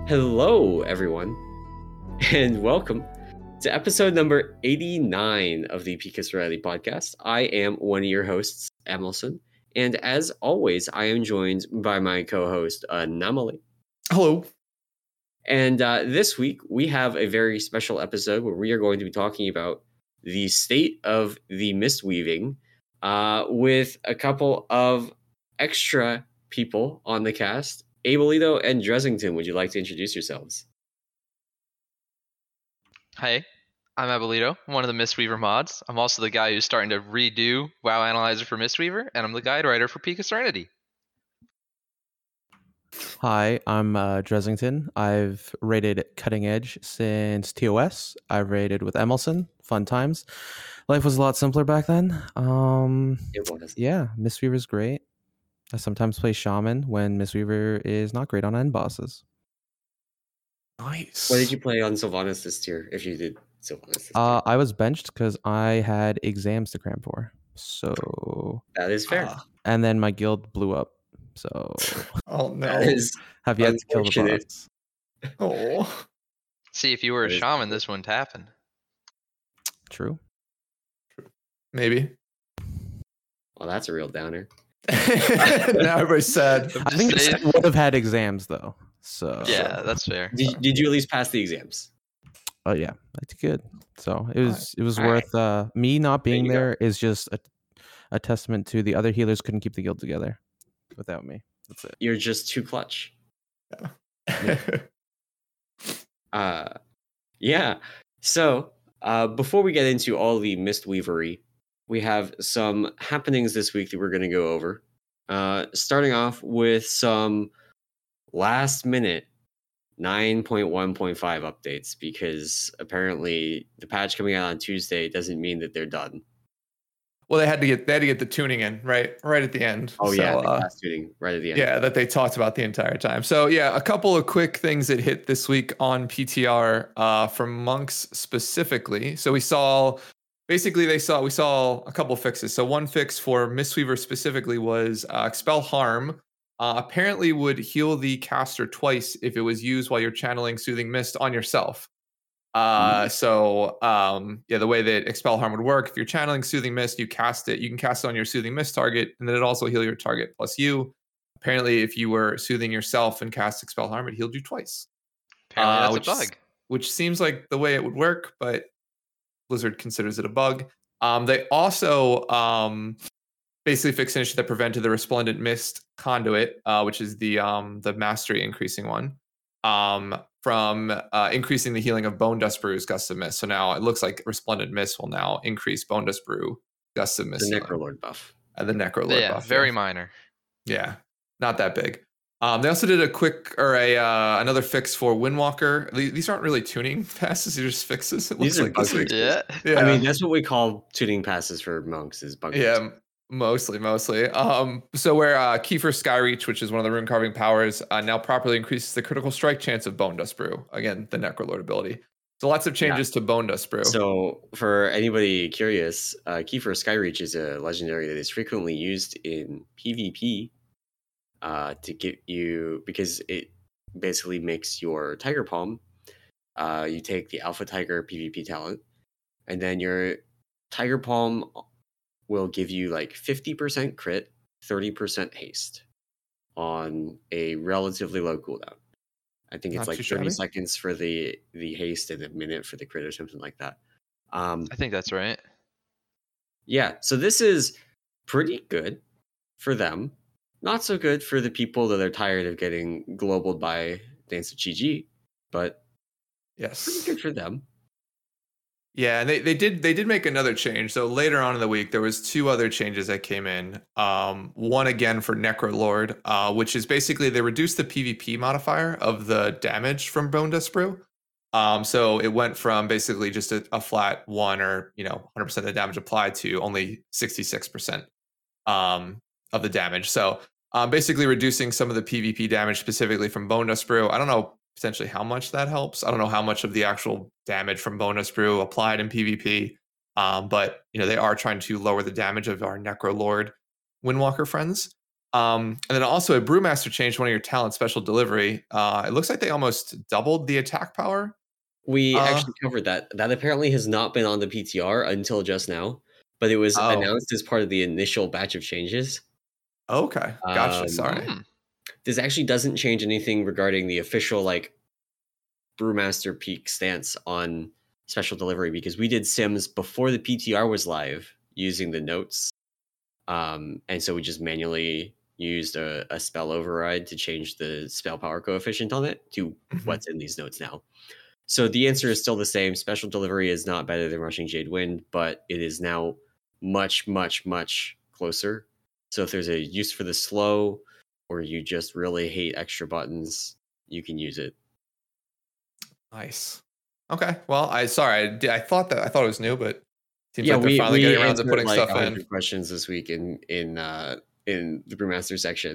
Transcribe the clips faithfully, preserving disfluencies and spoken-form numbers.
Hello, everyone, and welcome to episode number eighty-nine of the Picus Riley podcast. I am one of your hosts, Emerson, and as always, I am joined by my co-host, uh, Namali. Hello. And uh, this week, we have a very special episode where we are going to be talking about the state of the mist weaving uh, with a couple of extra people on the cast. Abelito and Dresington, would you like to introduce yourselves? Hey, I'm Abelito, one of the Mistweaver mods. I'm also the guy who's starting to redo WoW Analyzer for Mistweaver, and I'm the guide writer for Peak of Serenity. Hi, I'm uh, Dresington. I've rated Cutting Edge since T O S. I've rated with Emerson. Fun times. Life was a lot simpler back then. Um, It was. Yeah, Mistweaver's great. I sometimes play Shaman when Mistweaver is not great on end bosses. Nice. What did you play on Sylvanas this tier, if you did Sylvanas this Uh, tier? I was benched because I had exams to cram for. So, That is fair. Ah. and then my guild blew up. So, Oh no. That is have yet to kill the unfortunate. boss. Oh. See, if you were a That is shaman, cool. this wouldn't happen. True. Maybe. Well, that's a real downer. Now everybody's sad. I'm I just think saying. I would have had exams though. So Yeah, that's fair. Did, did you at least pass the exams? Oh yeah, I did good. So it was it was All right. worth uh me not There being you go. there is just a, a testament to the other healers couldn't keep the guild together without me. That's it. You're just too clutch. Uh, yeah. So uh, before we get into all the Mistweavery, we have some happenings this week that we're going to go over. Uh, starting off with some last minute nine point one point five updates, because apparently the patch coming out on Tuesday doesn't mean that they're done. Well, they had to get they had to get the tuning in right right at the end. Oh, So, yeah, the uh, class tuning right at the end. yeah, that they talked about the entire time. So yeah, a couple of quick things that hit this week on P T R uh, from monks specifically. So we saw basically they saw we saw a couple of fixes. So one fix for Mistweaver specifically was uh, expel harm. Uh, apparently would heal the caster twice if it was used while you're channeling Soothing Mist on yourself. Uh, so um, yeah, the way that expel harm would work, if you're channeling Soothing Mist, you cast it. You can cast it on your Soothing Mist target, and then it also heal your target plus you. Apparently, if you were soothing yourself and cast expel harm, it healed you twice. Apparently, uh, that's which a is- bug. Which seems like the way it would work, but Blizzard considers it a bug. Um, they also um, basically fixed an issue that prevented the Resplendent Mist conduit, uh, which is the um, the mastery increasing one, um, from uh, increasing the healing of Bone Dust Brew's Gust of Mist. So now it looks like Resplendent Mist will now increase Bone Dust Brew Gust of Mist The healing. Necrolord buff. Uh, the Necrolord Yeah, buff. very yeah. minor. Yeah, not that big. Um, they also did a quick or a uh, another fix for Windwalker. These these aren't really tuning passes; they're just fixes. It These looks are like bug this week. fixes. Yeah. Yeah, I mean, that's what we call tuning passes for monks, is bug yeah, fixes. m- mostly, mostly. Um, so where uh, Kiefer Skyreach, which is one of the rune carving powers, uh, now properly increases the critical strike chance of Bone Dust Brew. Again, the Necrolord ability. So lots of changes to Bone Dust Brew. So, for anybody curious, uh, Kiefer Skyreach is a legendary that is frequently used in PvP uh, to get you, because it basically makes your Tiger Palm. Uh, you take the Alpha Tiger PvP talent, and then your Tiger Palm will give you like fifty percent crit, thirty percent haste on a relatively low cooldown. I think it's Not like too thirty shabby. seconds for the the haste and a minute for the crit or something like that. Um, I think that's right. yeah, so this is pretty good for them. Not so good for the people that are tired of getting globaled by Dance of Chi Chi, but pretty Yes. good for them. Yeah, and they, they did they did make another change. So later on in the week, there was two other changes that came in. Um, one again for Necrolord, uh, which is basically they reduced the PvP modifier of the damage from Bone Dust Brew. Um, so it went from basically just a, a flat one or you know one hundred percent of the damage applied to only sixty-six percent um, of the damage. So um, basically reducing some of the PvP damage specifically from Bone Dust Brew. I don't know potentially how much that helps. I don't know how much of the actual damage from Bone Dust Brew applied in PvP, um, but you know they are trying to lower the damage of our Necrolord Windwalker friends. Um, and then also a Brewmaster changed one of your talent special delivery. Uh, it looks like they almost doubled the attack power. We Uh, actually covered that. That apparently has not been on the P T R until just now, but it was Oh. announced as part of the initial batch of changes. Okay, gotcha. Um, Sorry. Hmm. This actually doesn't change anything regarding the official like Brewmaster Peak stance on special delivery because we did sims before the P T R was live using the notes. Um, and so we just manually used a, a spell override to change the spell power coefficient on it to Mhm. what's in these notes now. So the answer is still the same. Special delivery is not better than Rushing Jade Wind, but it is now much, much, much closer. So if there's a use for the slow, or you just really hate extra buttons, you can use it. Nice. Okay. Well, I sorry. I, did- I thought that I thought it was new, but seems yeah, like they're we, finally we getting around to answered putting like stuff one hundred in. questions this week in in uh, in the Brewmaster section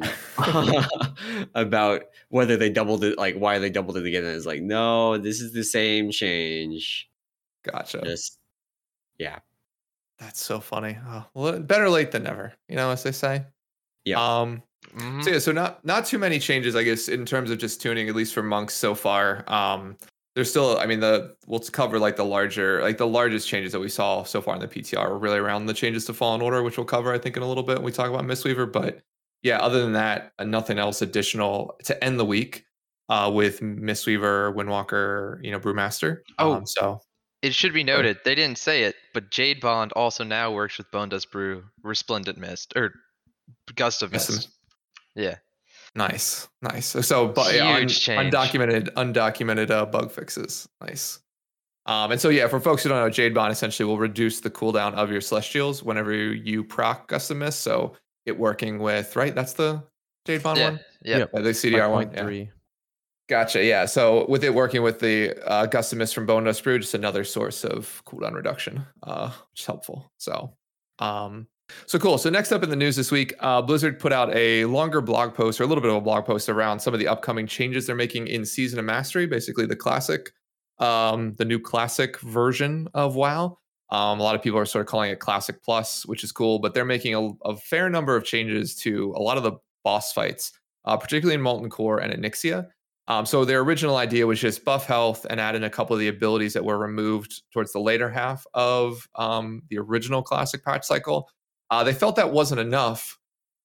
about whether they doubled it, like why they doubled it again. And it's like, no, this is the same change. Gotcha. Just yeah. That's so funny. Oh, well, better late than never, you know, as they say. Yeah. Um, Mhm. so yeah, so not not too many changes, I guess, in terms of just tuning, at least for monks so far. Um, there's still, I mean, the we'll cover like the larger, like the largest changes that we saw so far in the P T R were really around the changes to Fallen Order, which we'll cover, I think, in a little bit when we talk about Mistweaver. But yeah, other than that, uh, nothing else additional to end the week uh, with Mistweaver, Windwalker, you know, Brewmaster. Oh. Um, so It should be noted, they didn't say it, but Jade Bond also now works with Bone Dust Brew, Resplendent Mist, or Gust of Gust of Mist. Yeah. nice, nice. So, so but yeah, un, Huge change. undocumented, undocumented uh, bug fixes. Nice. Um, and so yeah, for folks who don't know, Jade Bond essentially will reduce the cooldown of your Celestials whenever you proc Gust of Mist. So it working with right. That's the Jade Bond Yeah. one. Yeah. Uh, the C D R one. five point Yeah. three. Gotcha. Yeah. So with it working with the uh, Gust of Mist from Bone Dust Brew, just another source of cooldown reduction, uh, which is helpful. So, um, so cool. So next up in the news this week, uh, Blizzard put out a longer blog post or a little bit of a blog post around some of the upcoming changes they're making in Season of Mastery, basically the classic, um, the new classic version of WoW. Um, a lot of people are sort of calling it Classic Plus, which is cool, but they're making a, a fair number of changes to a lot of the boss fights, uh, particularly in Molten Core and Onyxia. Um, so their original idea was just buff health and add in a couple of the abilities that were removed towards the later half of um, the original classic patch cycle. Uh, they felt that wasn't enough.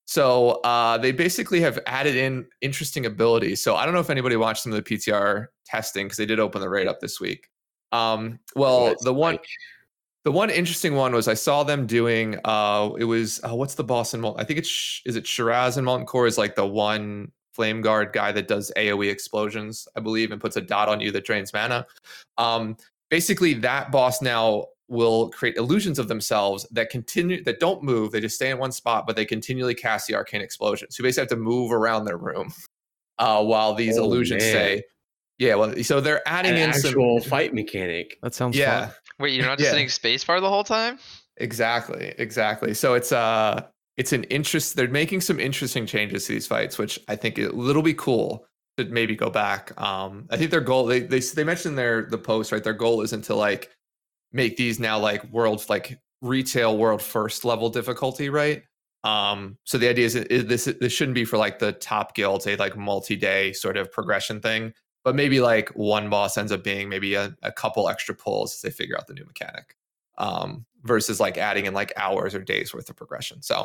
So uh, they basically have added in interesting abilities. So I don't know if anybody watched some of the P T R testing because they did open the raid up this week. Um, well, What's the one like- the one interesting one was I saw them doing uh it was uh, what's the boss in Molten? I think it's Sh- is it Shiraz in Molten Core is like the one Flame Guard guy that does AoE explosions, I believe, and puts a dot on you that drains mana. Um basically that boss now will create illusions of themselves that continue that don't move, they just stay in one spot, but they continually cast the arcane explosion. So you basically have to move around their room uh while these Oh, illusions man. stay. Yeah, well, so they're adding an in some actual fight mechanic. That sounds yeah. fun. Wait, you're not just Yeah. sitting spacebar the whole time? Exactly, exactly. So it's uh it's an interest they're making some interesting changes to these fights, which I think it will be cool to maybe go back. Um I think their goal they they they mentioned their the post, right? Their goal isn't to like make these now like world like retail world first level difficulty, right? Um so the idea is, is this this shouldn't be for like the top guilds, a like multi-day sort of progression thing, but maybe like one boss ends up being maybe a, a couple extra pulls as they figure out the new mechanic. Um, versus like adding in like hours or days worth of progression. So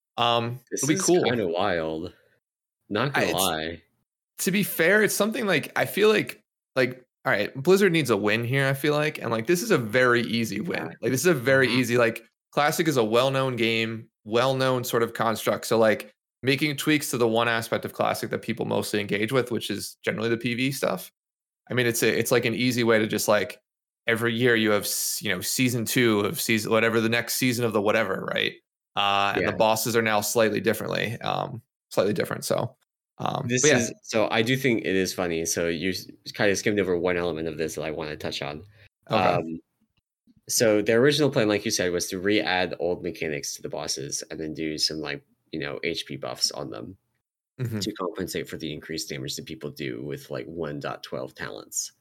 um, This it'll be is cool. kind of wild. Not I- gonna it's- lie. To be fair, it's something like I feel like like all right, Blizzard needs a win here. I feel like, and like this is a very easy win. Like this is a very Mhm. easy like Classic is a well-known game, well-known sort of construct. So like making tweaks to the one aspect of Classic that people mostly engage with, which is generally the P V stuff. I mean, it's a, it's like an easy way to just like every year you have s- you know season two of season whatever the next season of the whatever, right? Uh, and Yeah. the bosses are now slightly differently, um, slightly different. So um, This but yeah, is so I do think it is funny. So you s- kind of skimmed over one element of this that I want to touch on. okay. Um, so their original plan, like you said, was to re-add old mechanics to the bosses and then do some like you know H P buffs on them Mhm. to compensate for the increased damage that people do with like one point twelve talents.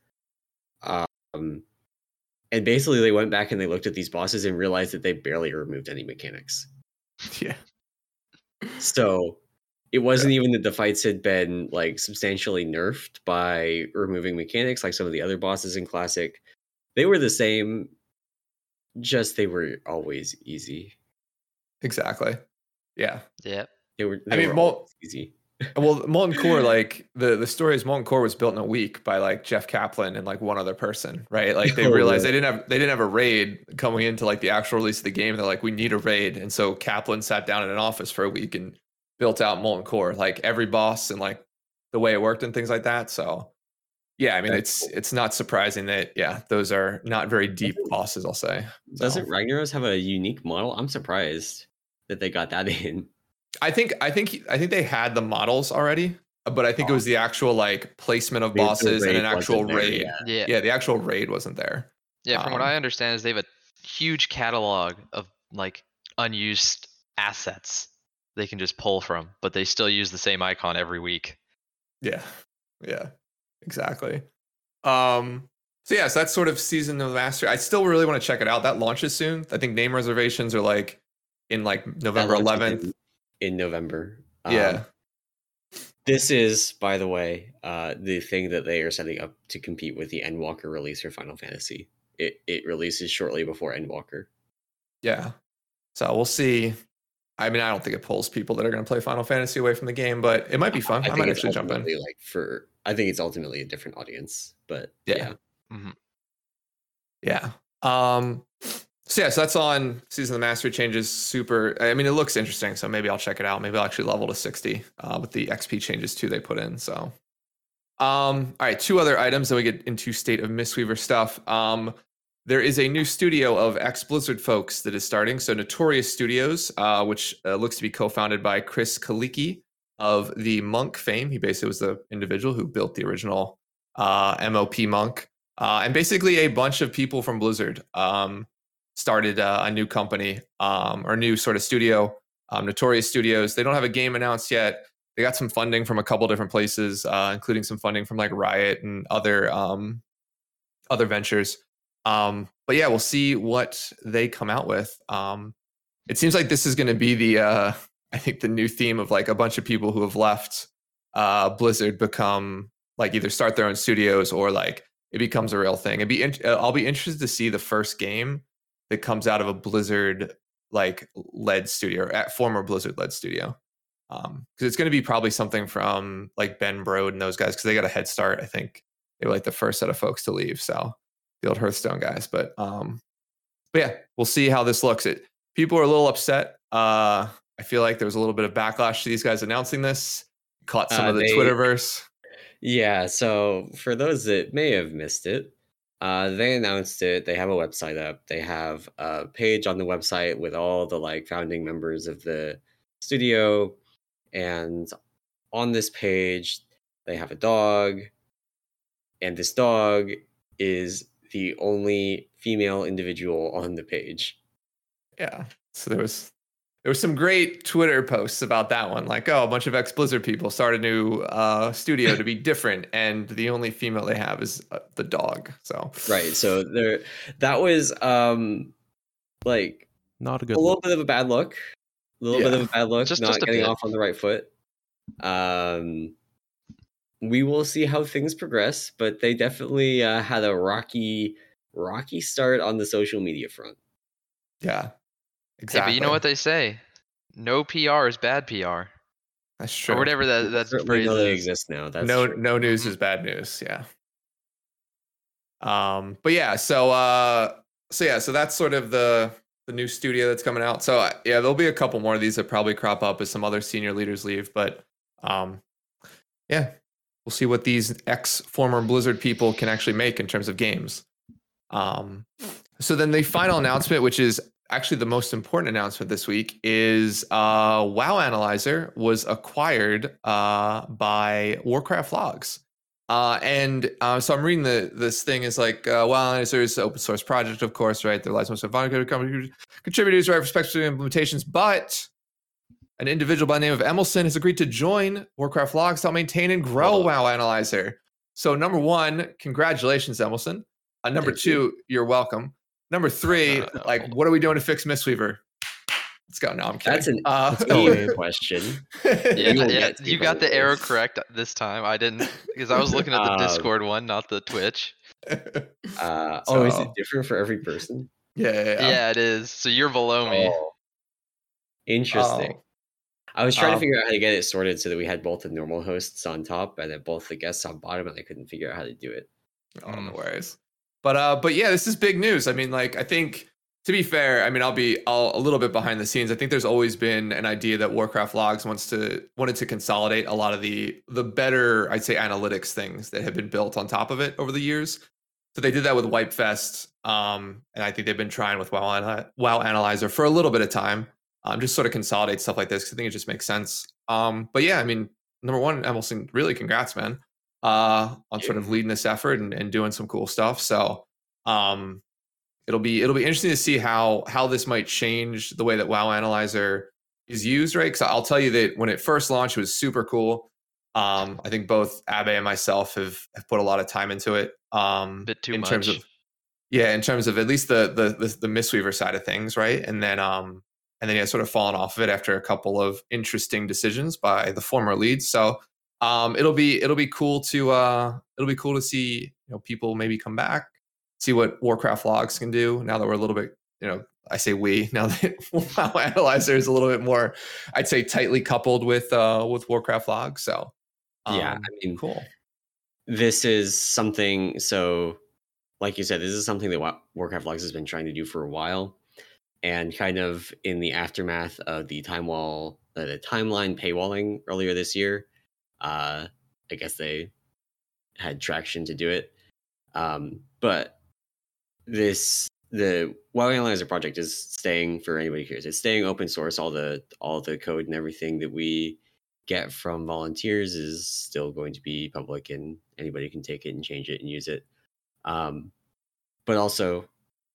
Um, and basically they went back and they looked at these bosses and realized that they barely removed any mechanics. Yeah. So it wasn't even that the fights had been like substantially nerfed by removing mechanics like some of the other bosses in Classic. They were the same, just they were always easy. Exactly. Yeah. Yeah. They were. They I mean, were Mol- always easy. Well, Molten Core, like the the story is Molten Core was built in a week by like Jeff Kaplan and like one other person, right? Like they Oh, realized really? they didn't have they didn't have a raid coming into like the actual release of the game. They're like, we need a raid, and so Kaplan sat down in an office for a week and built out Molten Core, like every boss and like the way it worked and things like that. So yeah, I mean, That's it's cool. it's not surprising that yeah, those are not very deep Doesn't- bosses, I'll say. So, Doesn't Ragnaros have a unique model? I'm surprised that they got that in. I think I think I think they had the models already, but I think it was the actual like placement of Maybe the bosses and raid an actual wasn't there, raid. yeah. Yeah. Yeah, the actual raid wasn't there. Yeah, from what Um, I understand is they have a huge catalog of like unused assets they can just pull from, but they still use the same icon every week. Yeah, yeah, exactly. Um, so yeah, so that's sort of Season of the Master. I still really want to check it out. That launches soon. I think name reservations are like in like November That launches eleventh. in, in November. Yeah. Um, this is, by the way, uh, the thing that they are setting up to compete with the Endwalker release for Final Fantasy. It it releases shortly before Endwalker. Yeah. So we'll see. I mean, I don't think it pulls people that are going to play Final Fantasy away from the game, but it might be fun. I, I, might think it's actually jump in. ultimately like for. I think it's ultimately a different audience, but Yeah. yeah. Mhm. Yeah. Um, so yeah, so that's on Season of the Mastery changes. Super. I mean, it looks interesting, so maybe I'll check it out. Maybe I'll actually level to sixty uh, with the X P changes too they put in. So, um, all right, two other items. Then we get into State of Mistweaver stuff. Um, there is a new studio of ex Blizzard folks that is starting. So Notorious Studios, uh, which uh, looks to be co-founded by Chris Kalicki of the Monk fame. He basically was the individual who built the original uh, M O P Monk. Uh, and basically a bunch of people from Blizzard um, started uh, a new company um, or new sort of studio, um, Notorious Studios. They don't have a game announced yet. They got some funding from a couple different places, uh, including some funding from like Riot and other um, other ventures. Um, but yeah, we'll see what they come out with. Um, it seems like this is going to be the, uh, I think the new theme of like a bunch of people who have left uh, Blizzard become like either start their own studios or like it becomes a real thing. It'd be, in- I'll be interested to see the first game that comes out of a Blizzard like led studio or at former Blizzard led studio. Um, because it's going to be probably something from like Ben Brode and those guys because they got a head start. I think they were like the first set of folks to leave. So the old Hearthstone guys, but um, but yeah, we'll see how this looks. It people are a little upset. Uh, I feel like there was a little bit of backlash to these guys announcing this. Caught some Uh, of the they- Twitterverse. Yeah, so for those that may have missed it, uh, they announced it. They have a website up. They have a page on the website with all the like founding members of the studio, and on this page they have a dog, and this dog is the only female individual on the page. Yeah. So there was there was some great Twitter posts about that one. Like, oh, a bunch of ex Blizzard people start a new uh, studio to be different, and the only female they have is uh, the dog. So Right. So there, that was um, like Not a good a little look. bit of a bad look. A little bit Yeah. of a bad look. Just- not just a getting bit. off on the right foot. Um, we will see how things progress, but they definitely uh, had a rocky, rocky start on the social media front. yeah, Hey, exactly. but you know what they say? No P R is bad P R. That's true. Or whatever that, We that certainly phrase know they is. exist now. That's no true. no news Mhm. is bad news. Yeah. Um, but yeah, so uh, so yeah, so that's sort of the the new studio that's coming out. So uh, yeah, there'll be a couple more of these that probably crop up as some other senior leaders leave. But um, yeah, we'll see what these ex former Blizzard people can actually make in terms of games. Um, so then the final announcement, which is actually the most important announcement this week, is uh, WoW Analyzer was acquired uh, by Warcraft Logs. Uh, and uh, so I'm reading the this thing is like uh, WoW Analyzer is an open source project, of course, right? They're licensed to company contributors, right, for specific implementations, but an individual by the name of Emelson has agreed to join Warcraft Logs to help maintain and grow Hold on. WoW Analyzer. So number one, congratulations, Emelson. Uh, number Thank two, you. you're welcome. Number three, Uh, like, what are we doing to fix Mistweaver? Let's go. No, I'm kidding. That's an uh, easy question. Yeah, You will yeah, get to you got the probably. error correct this time. I didn't because I was looking at the Um, Discord one, not the Twitch. Uh, oh, is it So- different for every person? yeah, yeah, Yeah, yeah. it is. So you're below me. Oh, interesting. Oh, I was trying um, to figure out how to get it sorted so that we had both the normal hosts on top and then both the guests on bottom, and I couldn't figure out how to do it. Oh, no Mm. worries. But uh, but yeah, this is big news. I mean, like, I think to be fair, I mean, I'll be I'll, a little bit behind the scenes. I think there's always been an idea that Warcraft Logs wants to wanted to consolidate a lot of the the better, I'd say, analytics things that have been built on top of it over the years. So they did that with Wipefest, um, and I think they've been trying with WoW, Ana- WoW Analyzer for a little bit of time. Um, just sort of consolidate stuff like this because I think it just makes sense. Um, but yeah, I mean, number one, Emerson, really congrats, man, uh, on sort of Yeah. leading this effort and, and doing some cool stuff. So um, it'll be it'll be interesting to see how how this might change the way that WoW Analyzer is used, right? Because I'll tell you that when it first launched, it was super cool. Um, I think both Abe and myself have, have put a lot of time into it. Um, Bit too in much. terms of yeah, in terms of at least the the the, the Mistweaver side of things, right? And then um and then yeah, sort of fallen off of it after a couple of interesting decisions by the former leads. So um it'll be it'll be cool to uh it'll be cool to see, you know, people maybe come back, see what Warcraft Logs can do now that we're a little bit, you know, I say we now that WoW Analyzer is a little bit more, I'd say, tightly coupled with uh with Warcraft Logs. So Yeah, um, I mean, cool. this is something. So, like you said, this is something that Wa- Warcraft Logs has been trying to do for a while, and kind of in the aftermath of the time wall, uh, the timeline paywalling earlier this year. Uh, I guess they had traction to do it, um, but this the WoW Analyzer project is staying, for anybody who cares, it's staying open source. All the all the code and everything that we get from volunteers is still going to be public, and anybody can take it and change it and use it. Um, but also,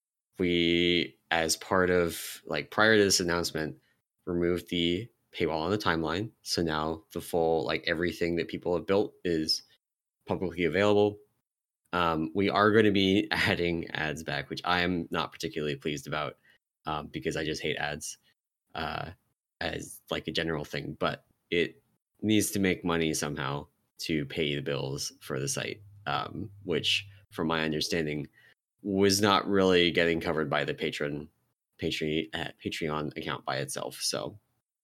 we, as part of, like, prior to this announcement, removed the paywall on the timeline. So now the full, like, everything that people have built is publicly available. Um, we are going to be adding ads back, which I am not particularly pleased about, um, because I just hate ads uh, as like a general thing. But it needs to make money somehow to pay the bills for the site, um, which, from my understanding, was not really getting covered by the patron Patreon uh, Patreon account by itself. So,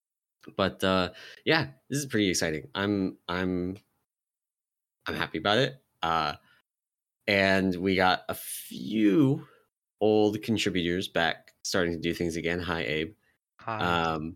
but uh, yeah, this is pretty exciting. I'm I'm I'm happy about it. Uh, and we got a few old contributors back starting to do things again. Hi, Abe. Hi. Um,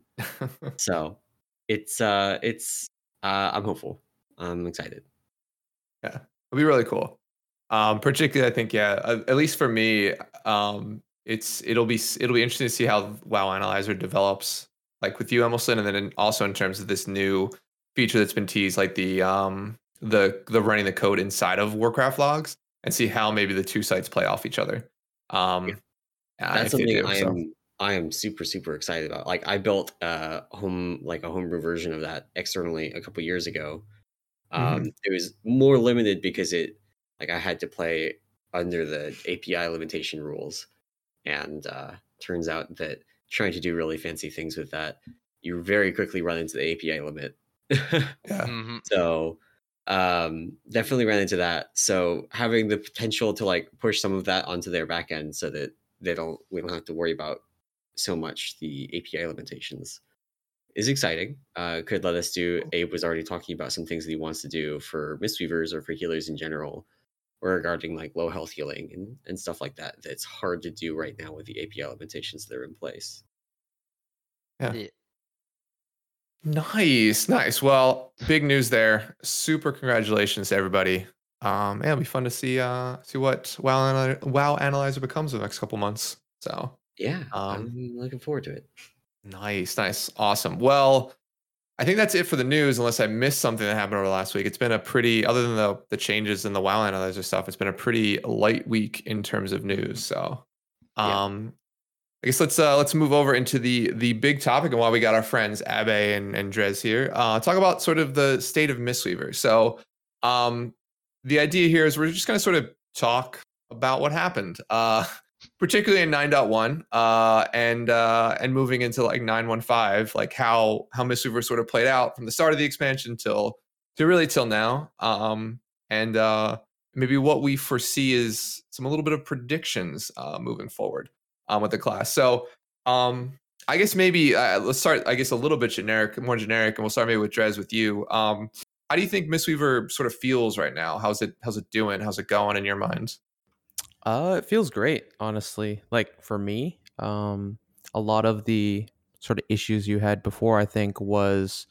so it's uh, it's uh, I'm hopeful. I'm excited. Yeah, it'll be really cool. Um, particularly, I think, yeah, at, at least for me, um, it's it'll be it'll be interesting to see how WoW Analyzer develops, like with you, Emerson, and then in, also in terms of this new feature that's been teased, like the um the the running the code inside of Warcraft Logs, and see how maybe the two sites play off each other. Um, Yeah. yeah, That's if they something do, I so. am I am super super excited about. Like, I built a home like a homebrew version of that externally a couple years ago. Um, Mhm. It was more limited because it like I had to play under the A P I limitation rules, and uh, turns out that trying to do really fancy things with that, you very quickly run into the A P I limit. Yeah, hmm So um, definitely ran into that. So having the potential to like push some of that onto their backend so that they don't we don't have to worry about so much the A P I limitations is exciting. Uh, could let us do. Abe was already talking about some things that he wants to do for Mistweavers or for healers in general, or regarding like low health healing and, and stuff like that. That's hard to do right now with the A P I limitations that are in place. yeah. Yeah. Nice, nice. Well, big news there. Super congratulations to everybody. Um, yeah, it'll be fun to see uh see what WoW Analyzer, WoW Analyzer becomes in the next couple months. So, Yeah, um, I'm looking forward to it. nice, nice, awesome. Well, I think that's it for the news, unless I missed something that happened over last week. It's been a pretty, other than the the changes in the WoW Analyzer stuff, it's been a pretty light week in terms of news. So, Yeah. um, I guess let's uh, let's move over into the the big topic and why we got our friends Abe and, and Drez here. Uh, talk about sort of the state of Mistweaver. So, um, the idea here is we're just going to sort of talk about what happened. Uh, particularly in nine point one uh, and uh, and moving into like nine point fifteen, like how how Mistweaver sort of played out from the start of the expansion till to really till now, um, and uh, maybe what we foresee is some a little bit of predictions uh, moving forward um, with the class. So um, I guess maybe uh, let's start. I guess a little bit generic, more generic, and we'll start maybe with Drez with you. Um, how do you think Mistweaver sort of feels right now? How's it how's it doing? How's it going in your mind? Uh, it feels great, honestly. Like for me, um, a lot of the sort of issues you had before, I think, was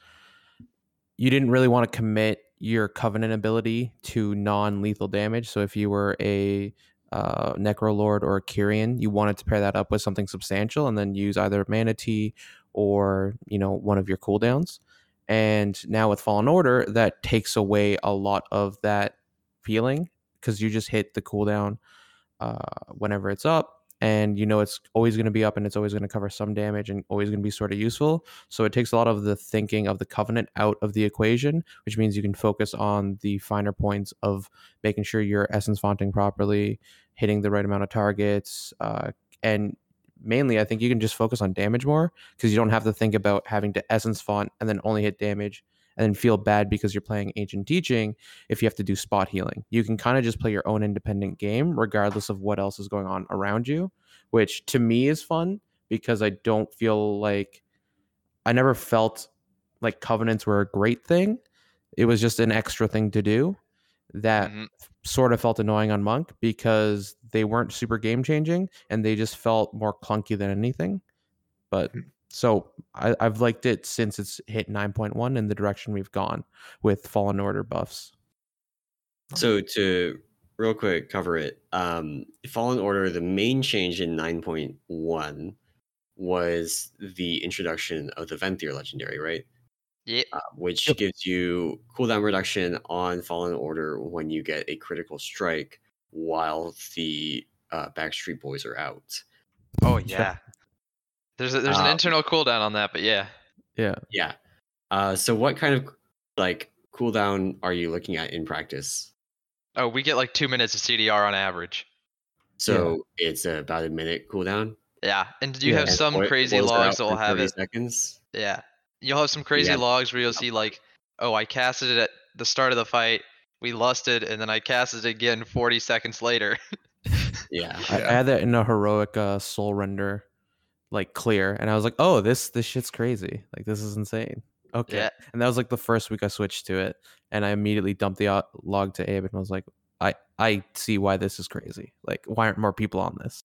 you didn't really want to commit your Covenant ability to non-lethal damage. So if you were a uh, Necrolord or a Kyrian, you wanted to pair that up with something substantial and then use either Mana Tea or, you know, one of your cooldowns. And now with Fallen Order, that takes away a lot of that feeling because you just hit the cooldown uh, whenever it's up. And you know it's always going to be up and it's always going to cover some damage and always going to be sort of useful. So it takes a lot of the thinking of the Covenant out of the equation, which means you can focus on the finer points of making sure you're essence fonting properly, hitting the right amount of targets, uh, and mainly I think you can just focus on damage more because you don't have to think about having to essence font and then only hit damage and then feel bad because you're playing Ancient Teaching if you have to do spot healing. You can kind of just play your own independent game regardless of what else is going on around you, which to me is fun because I don't feel like I never felt like Covenants were a great thing. It was just an extra thing to do that Mm-hmm. sort of felt annoying on Monk because they weren't super game changing and they just felt more clunky than anything. But so I, I've liked it since it's hit nine point one in the direction we've gone with Fallen Order buffs. So to real quick cover it, um, Fallen Order, the main change in nine point one was the introduction of the Venthyr legendary, right? Yeah. Uh, which Yep. gives you cooldown reduction on Fallen Order when you get a critical strike while the uh, Backstreet Boys are out. Oh yeah. There's a, there's an Um, internal cooldown on that, but yeah. Yeah. Yeah. Uh, so what kind of like cooldown are you looking at in practice? Oh, we get like two minutes of C D R on average. So it's about a minute cooldown. Yeah, and you Yeah. have And some boy- crazy boils are logs out that will for have thirty it. seconds. Yeah, you'll have some crazy Yeah. logs where you'll see like, oh, I casted it at the start of the fight. We lusted, and then I casted it again forty seconds later. Yeah. I, I Yeah. had that in a heroic uh, soul render, like clear, and I was like, "Oh, this this shit's crazy! Like this is insane." Okay, Yeah. and that was like the first week I switched to it, and I immediately dumped the uh, log to Abe, and I was like, "I I see why this is crazy. Like, why aren't more people on this?"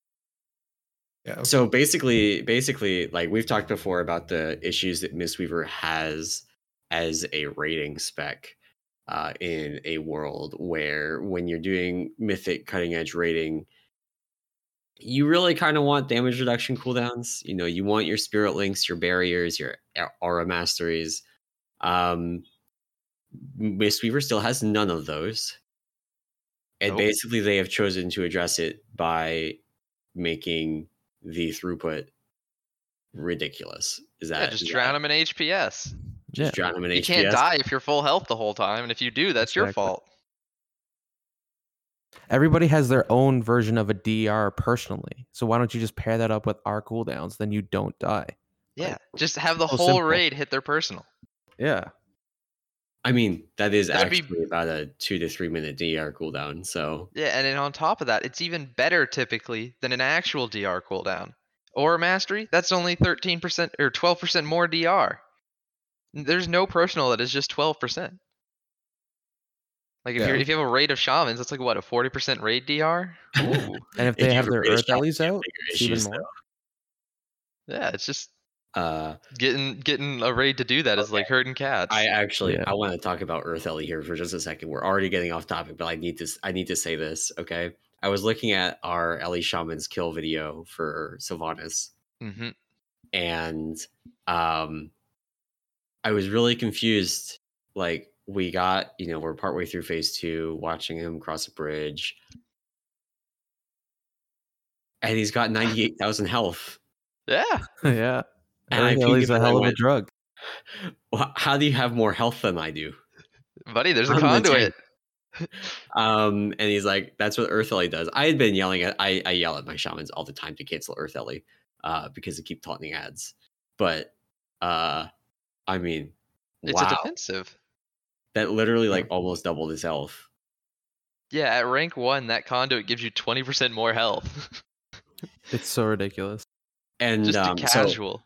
Yeah. So basically, basically, like we've talked before about the issues that Mistweaver has as a rating spec uh, in a world where when you're doing mythic cutting edge rating, you really kind of want damage reduction cooldowns. You know, you want your spirit links, your barriers, your aura masteries. Um, Mistweaver still has none of those. And Nope. basically, they have chosen to address it by making the throughput ridiculous. Is that Yeah, just is drown that- them in H P S. Just Yeah. drown them in You H P S? can't die if you're full health the whole time, and if you do, that's your Exactly. fault. Everybody has their own version of a D R personally, so why don't you just pair that up with our cooldowns? Then you don't die. Yeah, just have the so whole simple. raid hit their personal. Yeah. I mean, that is That'd be- actually about a two to three minute D R cooldown. So Yeah, and then on top of that, it's even better typically than an actual D R cooldown. Or mastery, that's only thirteen percent or twelve percent more D R. There's no personal that is just twelve percent. Like if Yeah. you're if you have a raid of shamans, that's like what, a forty percent raid D R? Ooh. And if If they you have have their raised Earth shots, Ellies you have out, bigger it's even issues, more. Yeah, it's just uh, getting getting a raid to do that is like herding cats. I actually Yeah. I want to talk about Earth Ellie here for just a second. We're already getting off topic, but I need to I need to say this. Okay, I was looking at our Ellie Shaman's kill video for Sylvanas, hmm and um, I was really confused. Like we got, you know, we're partway through phase two, watching him cross a bridge, and he's got ninety-eight thousand health. Yeah. Yeah. And I Earth peeked Ellies him a and I hell of a went, drug. "Well, how do you have more health than I do?" Buddy, there's a I'm the conduit. tank. um, and he's like, "That's what Earth Ellie does." I had been yelling at I, I yell at my shamans all the time to cancel Earth Ellie, uh, because they keep taunting ads. But uh, I mean, It's wow, a defensive. that literally like almost doubled his health. Yeah, at rank one, that conduit gives you twenty percent more health. It's so ridiculous. And Just um, a so casual.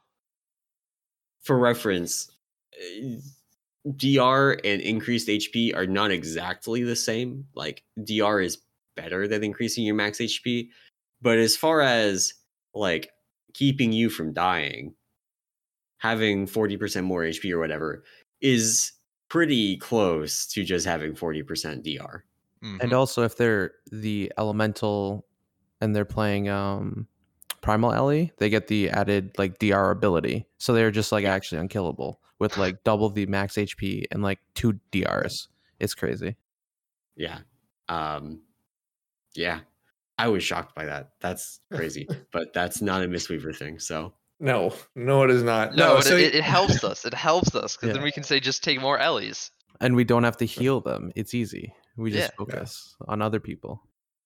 for reference, uh, D R and increased H P are not exactly the same. Like D R is better than increasing your max H P, but as far as like keeping you from dying, having forty percent more H P or whatever is pretty close to just having forty percent D R. Mhm. And also, if they're the elemental and they're playing um Primal Ellie, they get the added like D R ability. So they're just like Yeah. actually unkillable with like double the max H P and like two D Rs. It's crazy. Yeah. Um, yeah. I was shocked by that. That's crazy. But that's not a Mistweaver thing. So No, no, it is not. No, No, but so it, it helps us. It helps us because Yeah. then we can say just take more Ellies. And we don't have to heal them. It's easy. We just Yeah. focus on other people.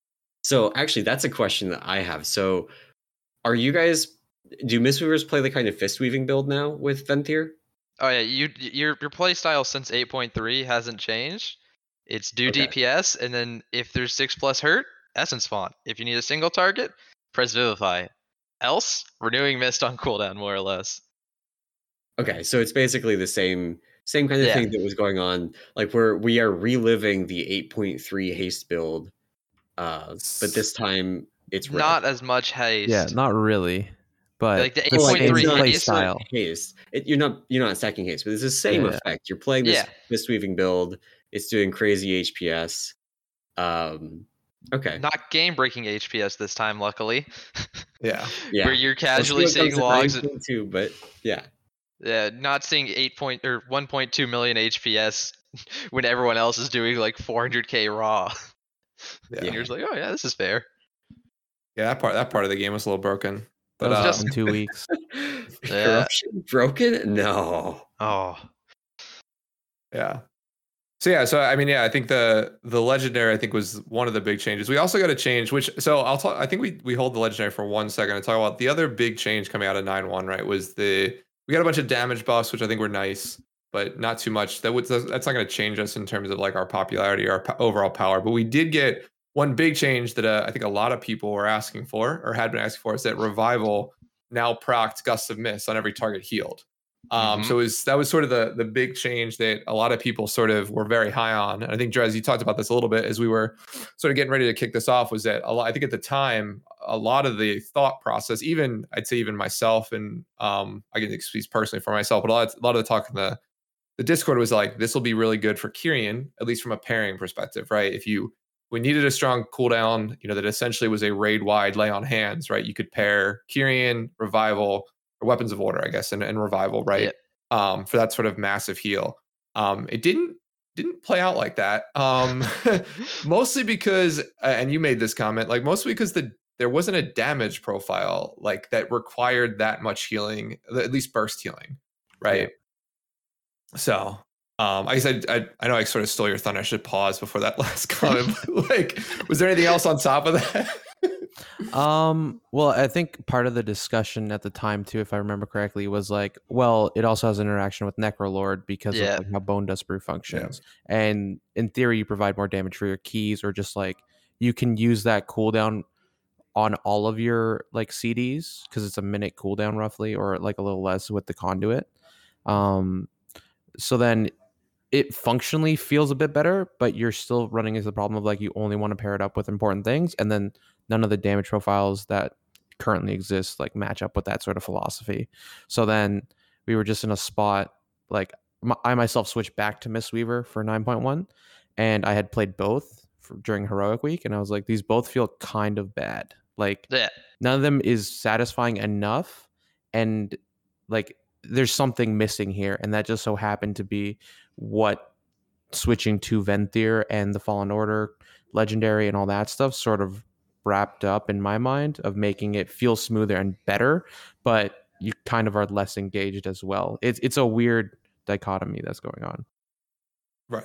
So actually that's a question that I have. So are you guys do Mistweavers play the kind of fist weaving build now with Ventir? Oh yeah, you your your play style since eight point three hasn't changed. It's do Okay. D P S, and then if there's six plus hurt, Essence Font. If you need a single target, press Vivify. Else, Renewing Mist on cooldown, more or less. Okay, so it's basically the same same kind of Yeah. thing that was going on. Like we're we are reliving the eight point three haste build, uh, but this time it's red. Not as much haste. Yeah, not really. But Like the the Well, like, same eight point three it's not- play haste, it's not style. haste. It, you're not you're not stacking haste, but it's the same Yeah. effect. You're playing this Yeah. fist weaving build. It's doing crazy H P S. Um, okay, Not game breaking H P S this time, luckily. Yeah. yeah. Where you're We'll see casually what seeing comes at logs. nine point two, but yeah. Yeah, not seeing eight point or one point two million H P S when everyone else is doing like four hundred K raw. Yeah. And you're just like, oh yeah, this is fair. Yeah, that part that part of the game was a little broken. That But was um, just in two weeks. Yeah. Corruption broken? No. Oh, yeah. So yeah, so I mean, yeah, I think the the legendary I think was one of the big changes. We also got a change, which so I'll talk. I think we we hold the legendary for one second and talk about the other big change coming out of nine one. Right, was the we got a bunch of damage buffs, which I think were nice, but not too much. That would that's not going to change us in terms of like our popularity or our po- overall power. But we did get one big change that uh, I think a lot of people were asking for or had been asking for is that revival now procced Gust of Mist on every target healed. Um, Mhm. So it was, that was sort of the the big change that a lot of people sort of were very high on. And I think Drez, you talked about this a little bit as we were sort of getting ready to kick this off. Was that a lot? I think at the time, a lot of the thought process, even I'd say even myself, and um, I can speak personally for myself, but a lot, of, a lot of the talk in the the Discord was like, this will be really good for Kyrian, at least from a pairing perspective, right? If you we needed a strong cooldown, you know, that essentially was a raid wide lay on hands, right? You could pair Kyrian, Revival, or Weapons of Order, I guess, and, and Revival, right? Yeah. Um, for that sort of massive heal. Um, it didn't didn't play out like that. Um, mostly because, uh, and you made this comment, like mostly because the there wasn't a damage profile like that required that much healing, at least burst healing, right? So, um, I guess I, I I know I sort of stole your thunder. I should pause before that last comment. But, like, was there anything else on top of that? Um, well, I think part of the discussion at the time too, if I remember correctly, was like, well, it also has an interaction with Necrolord because Yeah. of like how Bone Dust Brew functions. And in theory, you provide more damage for your keys, or just like you can use that cooldown on all of your like C Ds because it's a minute cooldown roughly, or like a little less with the conduit. Um, so then it functionally feels a bit better, but you're still running into the problem of like you only want to pair it up with important things, and then none of the damage profiles that currently exist like match up with that sort of philosophy. So then we were just in a spot like m- I myself switched back to Mistweaver for nine point one, and I had played both for, during Heroic Week, and I was like, these both feel kind of bad. Like Yeah. none of them is satisfying enough, and like there's something missing here, and that just so happened to be what switching to Ventir and the Fallen Order legendary and all that stuff sort of wrapped up in my mind, of making it feel smoother and better, but you kind of are less engaged as well. It's it's a weird dichotomy that's going on. Right.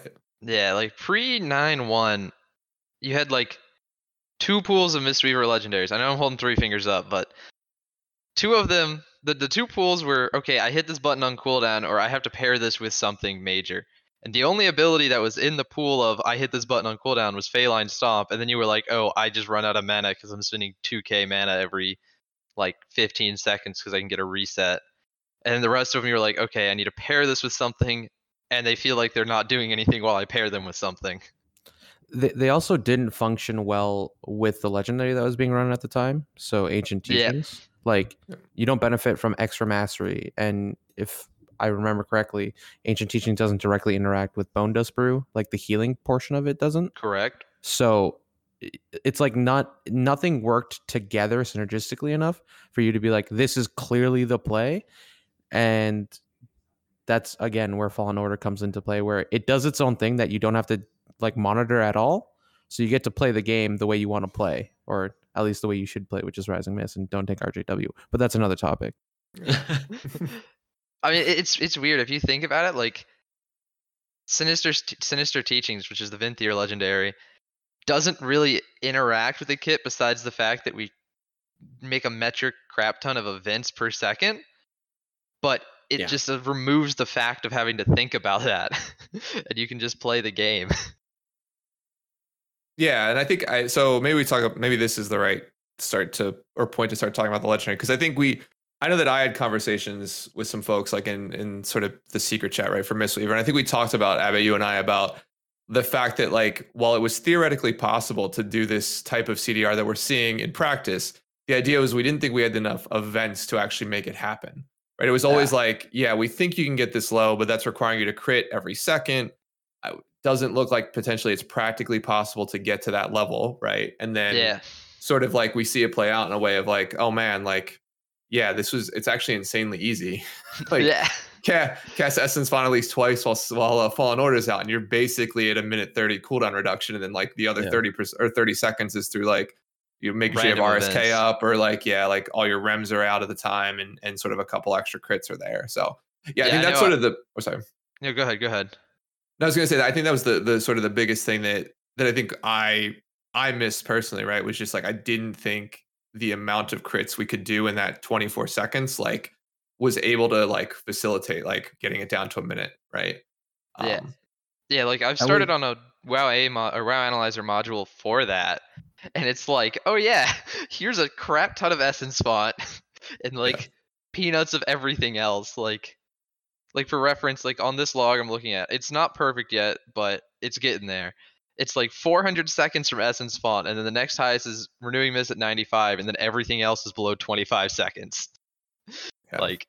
Yeah, like pre nine one, you had like two pools of Mistweaver legendaries. I know I'm holding three fingers up, but two of them, the, the two pools were, okay, I hit this button on cooldown, or I have to pair this with something major. And the only ability that was in the pool of I hit this button on cooldown was Phaline Stomp, and then you were like, oh, I just run out of mana because I'm spending two K mana every like fifteen seconds because I can get a reset. And then the rest of them, you're like, okay, I need to pair this with something, and they feel like they're not doing anything while I pair them with something. They, they also didn't function well with the legendary that was being run at the time. So Ancient Yeah. Teachings, like you don't benefit from extra mastery. And if I remember correctly, Ancient Teachings doesn't directly interact with Bone Dust Brew, like the healing portion of it doesn't. Correct. So i- it's like not nothing worked together synergistically enough for you to be like, this is clearly the play. And that's again where Fallen Order comes into play, where it does its own thing that you don't have to like monitor at all. So you get to play the game the way you want to play, or at least the way you should play, which is Rising Mist, and don't take R J W. But that's another topic. I mean, it's it's weird if you think about it. Like, Sinister Sinister Teachings, which is the Venthyr legendary, doesn't really interact with the kit besides the fact that we make a metric crap ton of events per second. But it Yeah. just uh, removes the fact of having to think about that, and you can just play the game. Yeah, and I think I so maybe we talk. Maybe this is the right start to or point to start talking about the legendary, because I think we. I know that I had conversations with some folks like in in sort of the secret chat, right, for Mistweaver, and I think we talked about, Abby, you and I, about the fact that like while it was theoretically possible to do this type of C D R that we're seeing in practice, the idea was we didn't think we had enough events to actually make it happen. Right? It was always Yeah. like, yeah, we think you can get this low, but that's requiring you to crit every second. It doesn't look like potentially it's practically possible to get to that level, right? And then Yeah. sort of like we see it play out in a way of like, oh man, like, yeah, this was, it's actually insanely easy. Like, Yeah. ca- cast Essence Font at least twice while while uh, Fallen Order's out, and you're basically at a minute thirty cooldown reduction, and then like the other Yeah. thirty percent or thirty seconds is through like you making sure you have Random R S K events. up, or like yeah, like all your rems are out at the time, and and sort of a couple extra crits are there. So yeah, I Yeah, think I that's know sort I- of the. Oh, sorry. No, go ahead. Go ahead. No, I was gonna say that I think that was the the sort of the biggest thing that that I think I I missed personally, right? Was just like I didn't think the amount of crits we could do in that twenty-four seconds like was able to like facilitate like getting it down to a minute, right? Yeah. Um, Yeah, like I've That started was- on a WoW A mo- or WoW Analyzer module for that, and it's like, oh yeah, here's a crap ton of Essence Font and like peanuts of everything else. Like, like for reference, like on this log I'm looking at, it's not perfect yet, but it's getting there. It's like four hundred seconds from Essence Font, and then the next highest is Renewing Mist at ninety-five, and then everything else is below twenty-five seconds. Yeah. Like,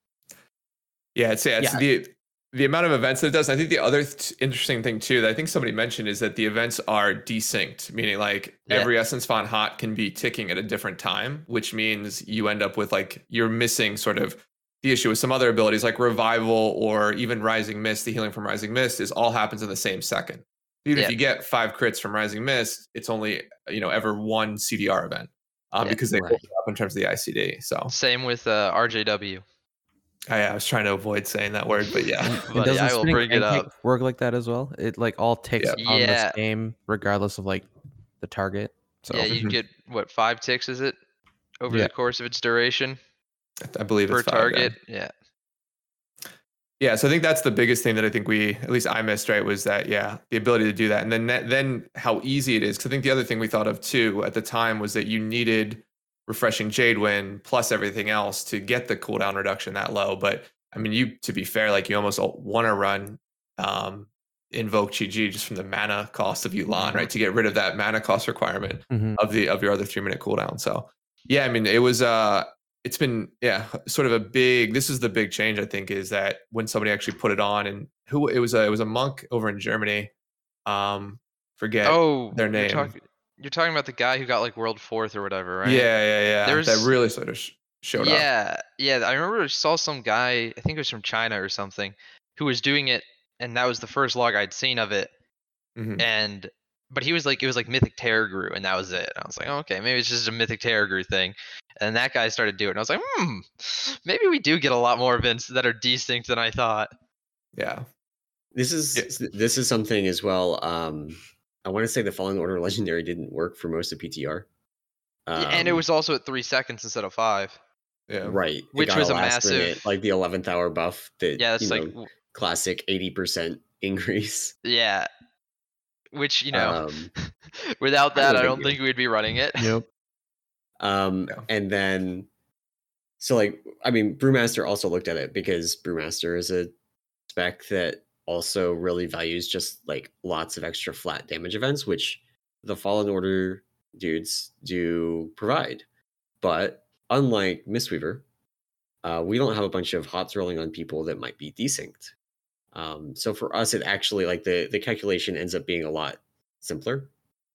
Yeah, it's yeah, it's Yeah. the the amount of events that it does. I think the other th- interesting thing too that I think somebody mentioned is that the events are desynced, meaning like Yeah. every Essence Font hot can be ticking at a different time, which means you end up with like you're missing sort of the issue with some other abilities like Revival or even Rising Mist. The healing from Rising Mist is all happens in the same second. Even Yeah. if you get five crits from Rising Mist, it's only you know ever one C D R event um, Yeah. because they Right. hold it up in terms of the I C D. So same with uh, R J W. I, I was trying to avoid saying that word, but yeah. And Buddy, doesn't I will spinning bring it pancake up. work like that as well? It like all ticks Yeah. on Yeah. the same, regardless of like the target. So Yeah, you Mhm. get what five ticks is it over Yeah. the course of its duration I believe per it's five, yeah. target? Yeah. Yeah, so I think that's the biggest thing that I think we, at least I missed, right, was that, yeah, the ability to do that. And then that, then how easy it is. Because I think the other thing we thought of too at the time was that you needed refreshing Jadewind plus everything else to get the cooldown reduction that low. But I mean, you, to be fair, like you almost want to run um, Invoke Chi Ji just from the mana cost of Yu'lon, right, to get rid of that mana cost requirement Mhm. of the of your other three minute cooldown. So yeah, I mean, it was uh it's been yeah sort of a big this is the big change I think is that when somebody actually put it on, and who it was a it was a monk over in Germany, um forget Oh, their You're, name. talk- you're talking about the guy who got like world fourth or whatever, right? Yeah, yeah, yeah. There's- that really sort of sh- showed up. Yeah, yeah. I remember I saw some guy, I think it was from China or something, who was doing it, and that was the first log I'd seen of it. Mhm. And but he was like, it was like Mythic Terragru, and that was it. And I was like, oh, okay, maybe it's just a Mythic Terragru thing. And that guy started doing it, and I was like, hmm, maybe we do get a lot more events that are desynced than I thought. Yeah. this is yeah. this is something as well. Um, I want to say the Fallen Order Legendary didn't work for most of P T R. Um, yeah, and it was also at three seconds instead of five. Yeah. Right. Which was a massive, minute, like the eleventh hour buff. That yeah, that's you know, like classic eighty percent increase. Yeah. Which you know, um, without that, I don't think we'd be running it. Yep. Um, no. And then, so like, I mean, Brewmaster also looked at it because Brewmaster is a spec that also really values just like lots of extra flat damage events, which the Fallen Order dudes do provide. But unlike Mistweaver, uh, we don't have a bunch of hots rolling on people that might be desynced. Um, so for us, it actually like the the calculation ends up being a lot simpler,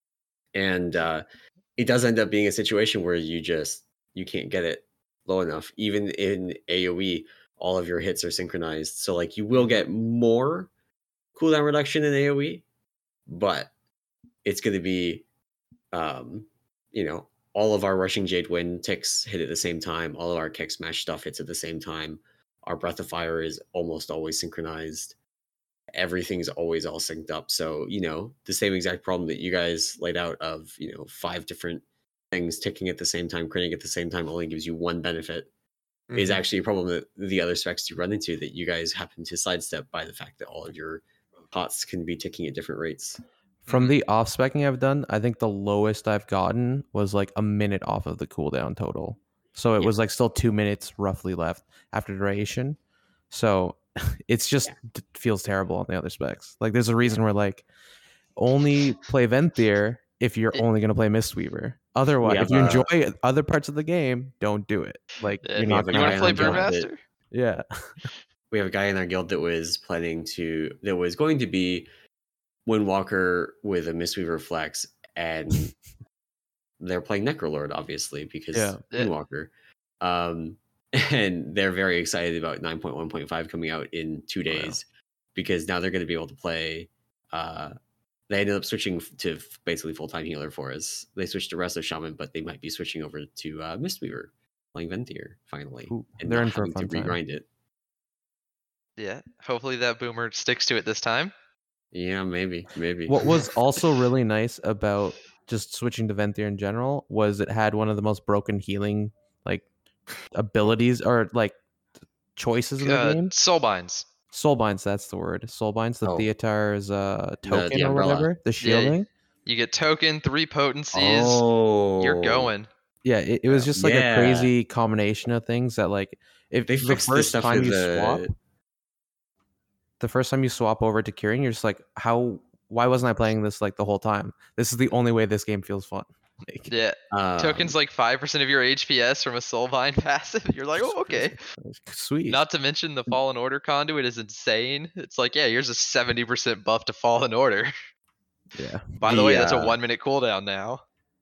and uh, it does end up being a situation where you just you can't get it low enough. Even in AoE, all of your hits are synchronized, so like you will get more cooldown reduction in AoE, but it's going to be, um, you know, all of our Rushing Jade Wind ticks hit at the same time. All of our Kick Smash stuff hits at the same time. Our Breath of Fire is almost always synchronized. Everything's always all synced up. So, you know, the same exact problem that you guys laid out of, you know, five different things ticking at the same time, critting at the same time only gives you one benefit, mm-hmm. is actually a problem that the other specs you run into that you guys happen to sidestep by the fact that all of your pots can be ticking at different rates. From the off specking I've done, I think the lowest I've gotten was like a minute off of the cooldown total. So it yeah. was like still two minutes roughly left after duration. So it's just yeah. it feels terrible on the other specs. Like there's a reason where like only play Venthyr if you're only going to play Mistweaver. Otherwise, if you a, enjoy other parts of the game, don't do it. Like yeah, you're not going to play Brewmaster. Yeah. We have a guy in our guild that was planning to that was going to be Windwalker with a Mistweaver flex, and they're playing Necrolord obviously because yeah. Windwalker. Um, and they're very excited about nine point one point five coming out in two days wow. because now they're going to be able to play. Uh, they ended up switching to basically full time healer for us. They switched to Rest of Shaman, but they might be switching over to uh, Mistweaver, playing Venthyr finally, Ooh, and they're not in for having a fun to regrind time. it. Yeah, hopefully that boomer sticks to it this time. Yeah, maybe, maybe. What was also really nice about just switching to Venthyr in general was it had one of the most broken healing like abilities or like choices in the uh, game. Soulbinds. Soulbinds, that's the word. Soulbinds, the oh. Theatar's uh, token the, the or whatever, the shielding. Yeah, you get token, three potencies. Oh, you're going. Yeah, it, it was just like yeah. a crazy combination of things that like if they the first the time you the... swap, the first time you swap over to Kyrian, you're just like, how? Why wasn't I playing this like the whole time? This is the only way this game feels fun. Like, yeah, um, tokens like five percent of your H P S from a Soulbind passive. You're like, oh, okay, sweet. Not to mention the Fallen Order conduit is insane. It's like, yeah, here's a seventy percent buff to Fallen Order. Yeah. By the, the way, that's a one minute cooldown now.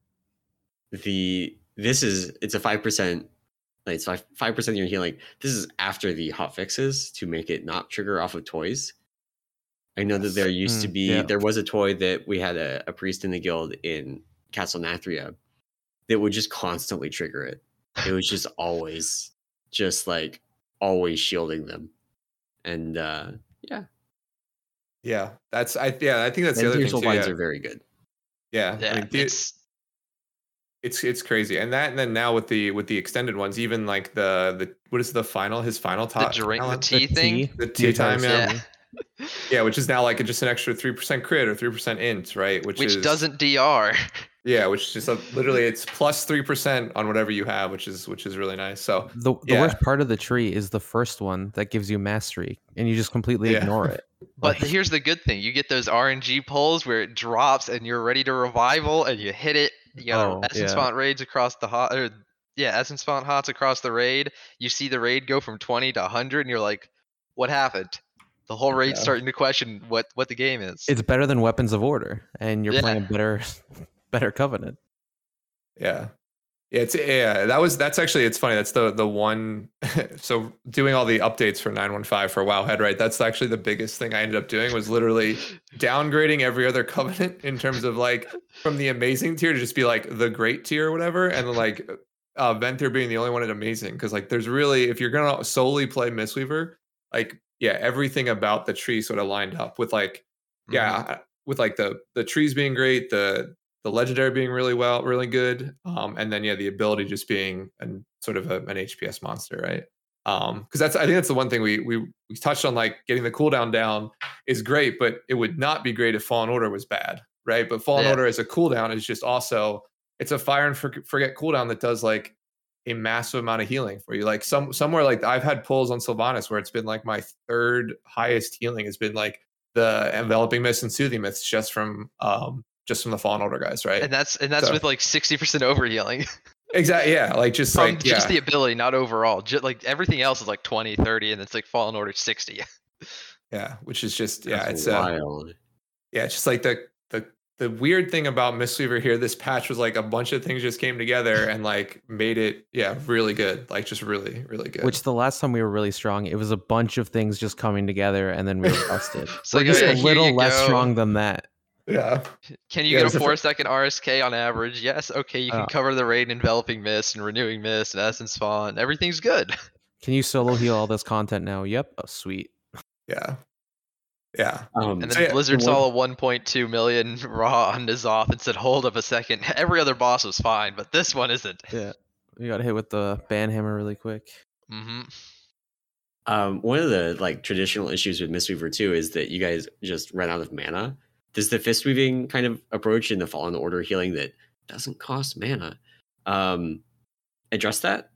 The this is it's a five percent. Like it's five five percent of your healing. This is after the hot fixes to make it not trigger off of toys. I know that there used mm, to be yeah. there was a toy that we had a, a priest in the guild in Castle Nathria that would just constantly trigger it. It was just always just like always shielding them. And uh yeah. Yeah. That's I yeah, I think that's and the other thing too. Lines yeah. are very good. Yeah. yeah I mean, it's it's it's crazy. And that and then now with the with the extended ones, even like the the what is the final his final top the drink talent? the tea the thing? Tea? The tea time, yeah. yeah. Yeah, which is now like just an extra three percent crit or three percent int, right? Which, which is, doesn't D R. Yeah, which is just a, literally it's plus three percent on whatever you have, which is which is really nice. So the, the yeah. worst part of the tree is the first one that gives you mastery, and you just completely yeah. ignore it. But like, here's the good thing: you get those R N G pulls where it drops, and you're ready to revival, and you hit it. You got oh, essence yeah. font raids across the hot, or yeah, essence font hots across the raid. You see the raid go from twenty to one hundred, and you're like, "What happened?" The whole raid's yeah. starting to question what what the game is. It's better than Weapons of Order, and you're yeah. playing a better, better Covenant. Yeah, yeah, it's yeah. That was that's actually it's funny. That's the the one. So doing all the updates for nine one five for Wowhead, right? That's actually the biggest thing I ended up doing was literally downgrading every other Covenant in terms of like from the amazing tier to just be like the great tier or whatever, and then like uh, Venthyr being the only one at amazing because like there's really if you're gonna solely play Mistweaver, like. yeah, everything about the tree sort of lined up with like, Mhm. yeah, with like the the trees being great, the the legendary being really well, really good, um, and then yeah, the ability just being an sort of a, an H P S monster, right? Um, because that's I think that's the one thing we we we touched on, like getting the cooldown down is great, but it would not be great if Fallen Order was bad, right? But Fallen Yeah. Order as a cooldown is just also it's a fire and for- forget cooldown that does like a massive amount of healing for you. Like some somewhere like I've had pulls on Sylvanas where it's been like my third highest healing has been like the enveloping mist and soothing mist just from um just from the Fallen Order guys, right? And that's and that's So- with like sixty percent overhealing Exactly. Yeah. Like just from like just yeah. the ability, not overall. Just like everything else is like twenty, thirty, and it's like Fallen Order sixty. Yeah. Which is just yeah. That's It's uh, wild. yeah. It's just like the the the weird thing about Mistweaver here. This patch was like a bunch of things just came together and like made it yeah really good. Like just really really good. Which the last time we were really strong, it was a bunch of things just coming together, and then we were busted. It's we're like, just okay, a here little you less go. strong than that. yeah. Can you Yeah, get it's a a fr- four second R S K on average? Yes. Okay, you can Uh, cover the raid in enveloping mist and renewing mist and essence spawn. Everything's good. Can you solo heal all this content now? Yep. Oh, sweet. Yeah. Yeah. Um, And So, then yeah, Blizzard the saw one- a one point two million raw on N'Zoth and said, "Hold up a second. Every other boss was fine, but this one isn't." Yeah. We got hit with the banhammer really quick. hmm Um, one of the like traditional issues with Mistweaver too is that you guys just run out of mana. Does the fist weaving kind of approach in the Fallen Order healing that doesn't cost mana um, address that?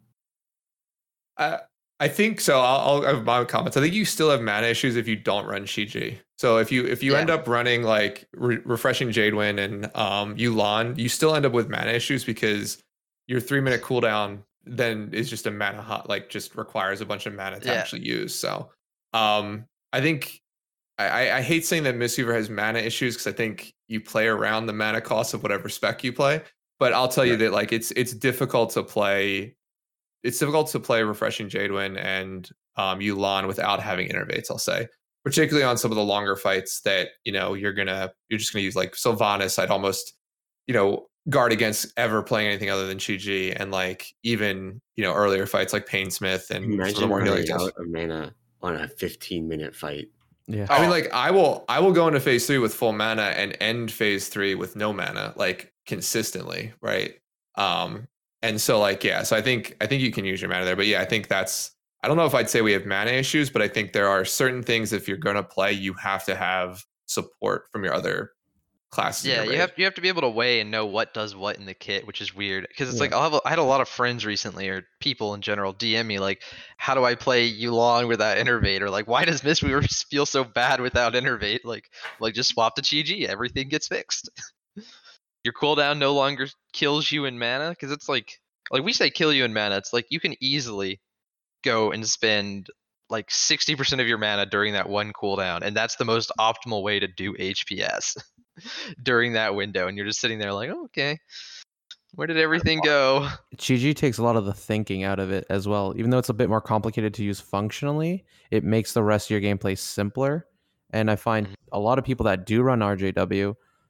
I I think so. I'll, I'll have my comments. I think you still have mana issues if you don't run Shiji. So if you if you Yeah. end up running like re- refreshing Jadewind and um Yu'lon, you still end up with mana issues because your three minute cooldown then is just a mana hot like just requires a bunch of mana to Yeah. actually use. So um I think I, I- I hate saying that Mistweaver has mana issues because I think you play around the mana cost of whatever spec you play. But I'll tell you Right. that like it's it's difficult to play it's difficult to play refreshing Jadewind and um, Yu'lon without having innervates. I'll say, particularly on some of the longer fights that you know you're gonna you're just gonna use like Sylvanas. I'd almost you know guard against ever playing anything other than Chi-Ji, and like even you know earlier fights like Painsmith and some of the Imagine more healing running stuff. out of mana on a fifteen minute fight. Yeah. I mean, Oh. like I will I will go into phase three with full mana and end phase three with no mana, like consistently, right? Um, and so like yeah, so I think I think you can use your mana there, but yeah, I think that's I don't know if I'd say we have mana issues, but I think there are certain things if you're gonna play, you have to have support from your other classes. in Yeah, your you raid. have you have to be able to weigh and know what does what in the kit, which is weird. Because it's Yeah. like I'll have a, I had a lot of friends recently, or people in general, D M me like, "How do I play Yu'lon without Innervate?" Or like, "Why does Mistweaver feel so bad without Innervate?" Like, like just swap to Chi-Ji, everything gets fixed. Your cooldown no longer kills you in mana, because it's like like we say kill you in mana. It's like you can easily go and spend like sixty percent of your mana during that one cooldown, and that's the most optimal way to do H P S during that window. And you're just sitting there like, oh, okay, where did everything go? Chi-Ji takes a lot of the thinking out of it as well. Even though it's a bit more complicated to use functionally, it makes the rest of your gameplay simpler. And I find Mhm. a lot of people that do run R J W,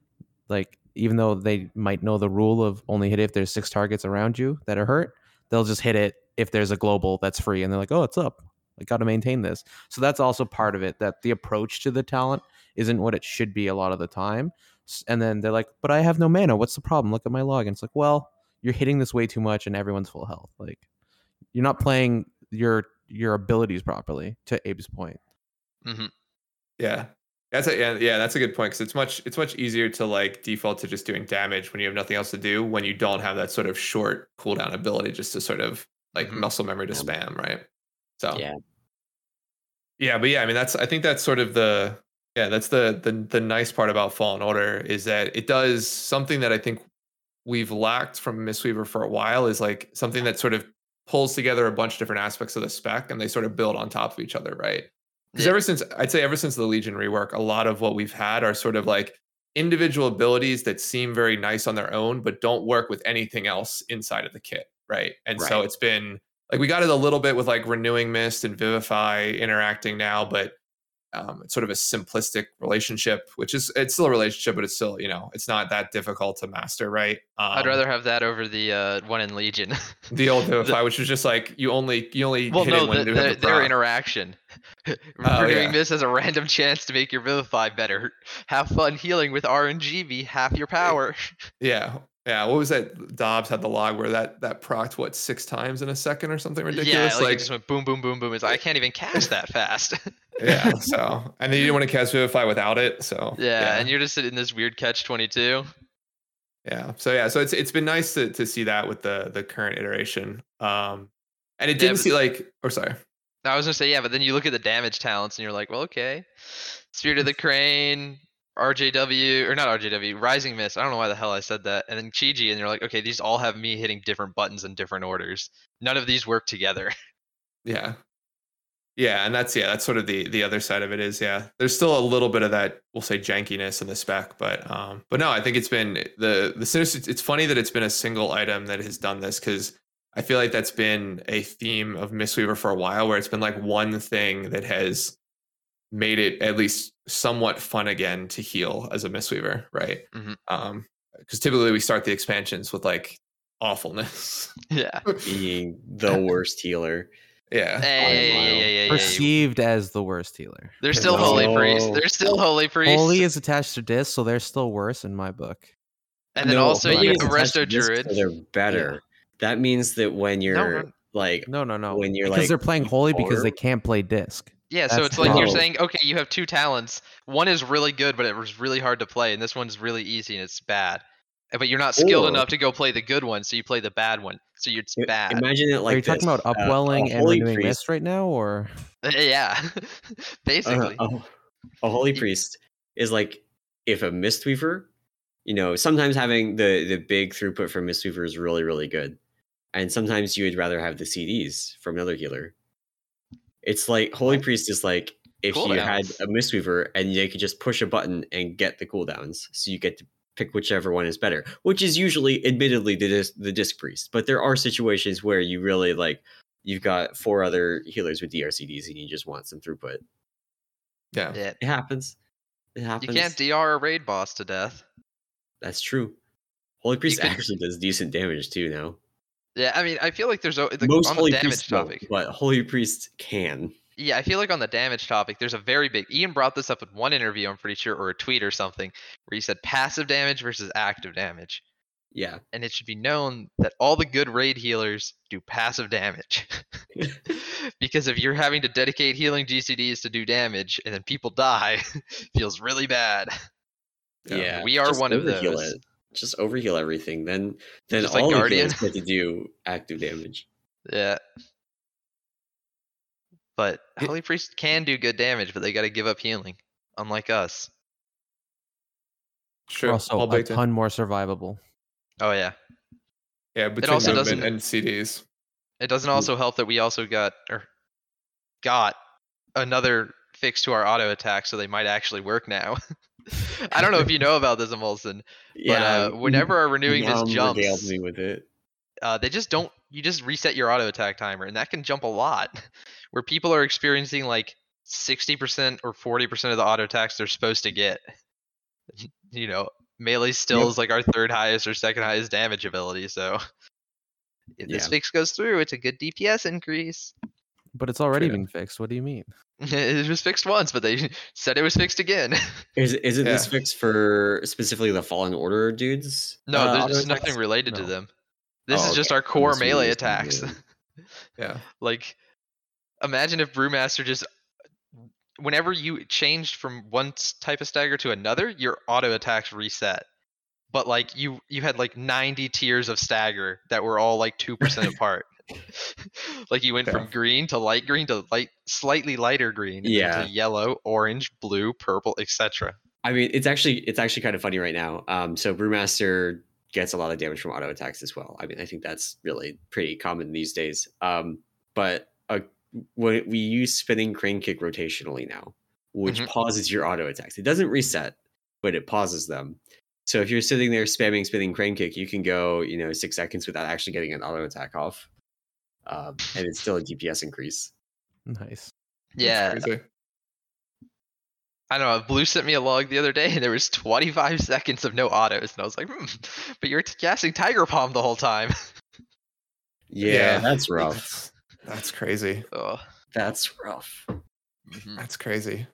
like even though they might know the rule of only hit it if there's six targets around you that are hurt, they'll just hit it if there's a global that's free, and they're like, "Oh, it's up. I got to maintain this." So that's also part of it. That the approach to the talent isn't what it should be a lot of the time. S- And then they're like, "But I have no mana. What's the problem? Look at my log." And it's like, well, you're hitting this way too much, and everyone's full health. Like, you're not playing your your abilities properly. To Abe's point. hmm Yeah. That's a yeah, yeah, that's a good point because it's much it's much easier to like default to just doing damage when you have nothing else to do when you don't have that sort of short cooldown ability just to sort of like Mhm. muscle memory to Yeah. spam, right? So Yeah. yeah, but yeah, I mean that's I think that's sort of the yeah, that's the the the nice part about Fallen Order is that it does something that I think we've lacked from Mistweaver for a while is like something that sort of pulls together a bunch of different aspects of the spec and they sort of build on top of each other, right? Because Yeah. ever since I'd say ever since the Legion rework, a lot of what we've had are sort of like individual abilities that seem very nice on their own, but don't work with anything else inside of the kit, right? And so Right. it's been like we got it a little bit with like renewing mist and vivify interacting now, but Um, it's sort of a simplistic relationship, which is it's still a relationship, but it's still, you know, it's not that difficult to master, right? Um, I'd rather have that over the uh, one in Legion. the old The- Vivify, which was just like you only you only well, hit no, it when the, you the, have the their proc. interaction. Oh, Renewing yeah. this as a random chance to make your Vivify better. Have fun healing with R N G V, half your power. Yeah, yeah. What was that? Dobbs had the log where that that procced what six times in a second or something ridiculous. Yeah, like, it just went boom, boom, boom, boom. It's, I can't even cast that fast. yeah. So and then you didn't want to cast Vivify without it. So yeah, yeah. and you're just sitting in this weird catch twenty-two. Yeah. So yeah. So it's it's been nice to to see that with the the current iteration. Um, and it Yeah, didn't but- see like. Or sorry. I was gonna say yeah, but then you look at the damage talents and you're like, well, okay, Spirit of the Crane, R J W or not R J W, Rising Mist. I don't know why the hell I said that. And then Chi-Ji, and you're like, okay, these all have me hitting different buttons in different orders. None of these work together. Yeah. Yeah, and that's yeah, that's sort of the the other side of it is yeah. There's still a little bit of that we'll say jankiness in the spec, but um, but no, I think it's been the the Sinister. It's funny that it's been a single item that has done this because I feel like that's been a theme of Mistweaver for a while, where it's been like one thing that has made it at least somewhat fun again to heal as a Mistweaver, right? Mhm. Um, because typically we start the expansions with like awfulness. Yeah. Being the worst healer. Yeah. Hey, yeah, yeah, yeah, yeah, yeah, yeah. Perceived as the worst healer. They're still No. Holy Priest. They're still Holy Priest. Holy is attached to disc, so they're still worse in my book. and then No, also Holy you is have attached to Resto disc, Druid. so they're better. That means that when you're no. like No, no, no. when you're because like they're playing holy because they four- can't play disc. Yeah, so That's it's like you're no. saying, okay, you have two talents. One is really good, but it was really hard to play, and this one's really easy and it's bad. Uh, But you're not skilled Or- enough to go play the good one, so you play the bad one. So you're, it's I- bad. Imagine it like Are you talking this. about Uh, upwelling a and holy renewing priest- mist right now, or yeah, uh, basically. a, a holy Y- priest is like if a Mistweaver, you know, sometimes having the the big throughput from Mistweaver is really really good, and sometimes you would rather have the C Ds from another healer. It's like holy priest is like if you had Cooldowns. a Mistweaver and they could just push a button and get the cooldowns, so you get to pick whichever one is better, which is usually admittedly the disc, the disc priest, but there are situations where you really like you've got four other healers with D R C Ds and you just want some throughput. Yeah. Yeah. It happens. It You happens. can't D R a raid boss to death. That's true. Holy priest could- actually does decent damage too now. Yeah, I mean, I feel like there's a the, Most on the holy damage priests don't, topic. but holy priest can. Yeah, I feel like on the damage topic, there's a very big. Ian brought this up in one interview, I'm pretty sure, or a tweet or something, where he said passive damage versus active damage. Yeah. And it should be known that all the good raid healers do passive damage. Because if you're having to dedicate healing G C Ds to do damage and then people die, feels really bad. Yeah. Yeah. We are just one of overheal those. It. Just overheal everything. Then then Just like all the Guardian. healers get to do active damage. Yeah. But Yeah. Holy Priest can do good damage, but they got to give up healing, unlike us. Sure. We're also All a baked in. ton more survivable. Oh yeah. Yeah, between also movement doesn't- and C Ds. It doesn't also help that we also got or got another fix to our auto attack, so they might actually work now. I don't know if you know about this, Emulsion, but uh, whenever our renewing Mom mist regaled jumps, me with it. uh, they just don't. You just reset your auto attack timer, and that can jump a lot. Where people are experiencing like sixty percent or forty percent of the auto attacks they're supposed to get. You know, melee still Yep. is like our third highest or second highest damage ability, so. If this Yeah. fix goes through, it's a good D P S increase. But it's already True. been fixed. What do you mean? It was fixed once, but they said it was fixed again. Is is it this Yeah. fixed for specifically the Fallen Order dudes? No, uh, there's auto just attacks? nothing related to No. them. This Oh, is just okay. our I'm core assuming melee it's gonna attacks. be- Yeah. Like, imagine if Brewmaster just, whenever you changed from one s- type of stagger to another, your auto attacks reset. But like you, you had like ninety tiers of stagger that were all like two percent apart. Like you went from Yeah. green to light green to light, slightly lighter green, and then Yeah. to yellow, orange, blue, purple, et cetera. I mean, it's actually it's actually kind of funny right now. Um, so Brewmaster gets a lot of damage from auto attacks as well. I mean, I think that's really pretty common these days. Um, but uh, when we use spinning crane kick rotationally now, which Mhm. pauses your auto attacks. It doesn't reset, but it pauses them. So if you're sitting there spamming spinning crane kick, you can go, you know, six seconds without actually getting an auto attack off, um, and it's still a D P S increase. Nice. That's Yeah, crazy. I don't know. Blue sent me a log the other day, and there was twenty-five seconds of no autos, and I was like, hmm, but you're casting Tiger Palm the whole time. Yeah, Yeah. that's rough. That's, that's crazy. Ugh. That's rough. Mhm. That's crazy.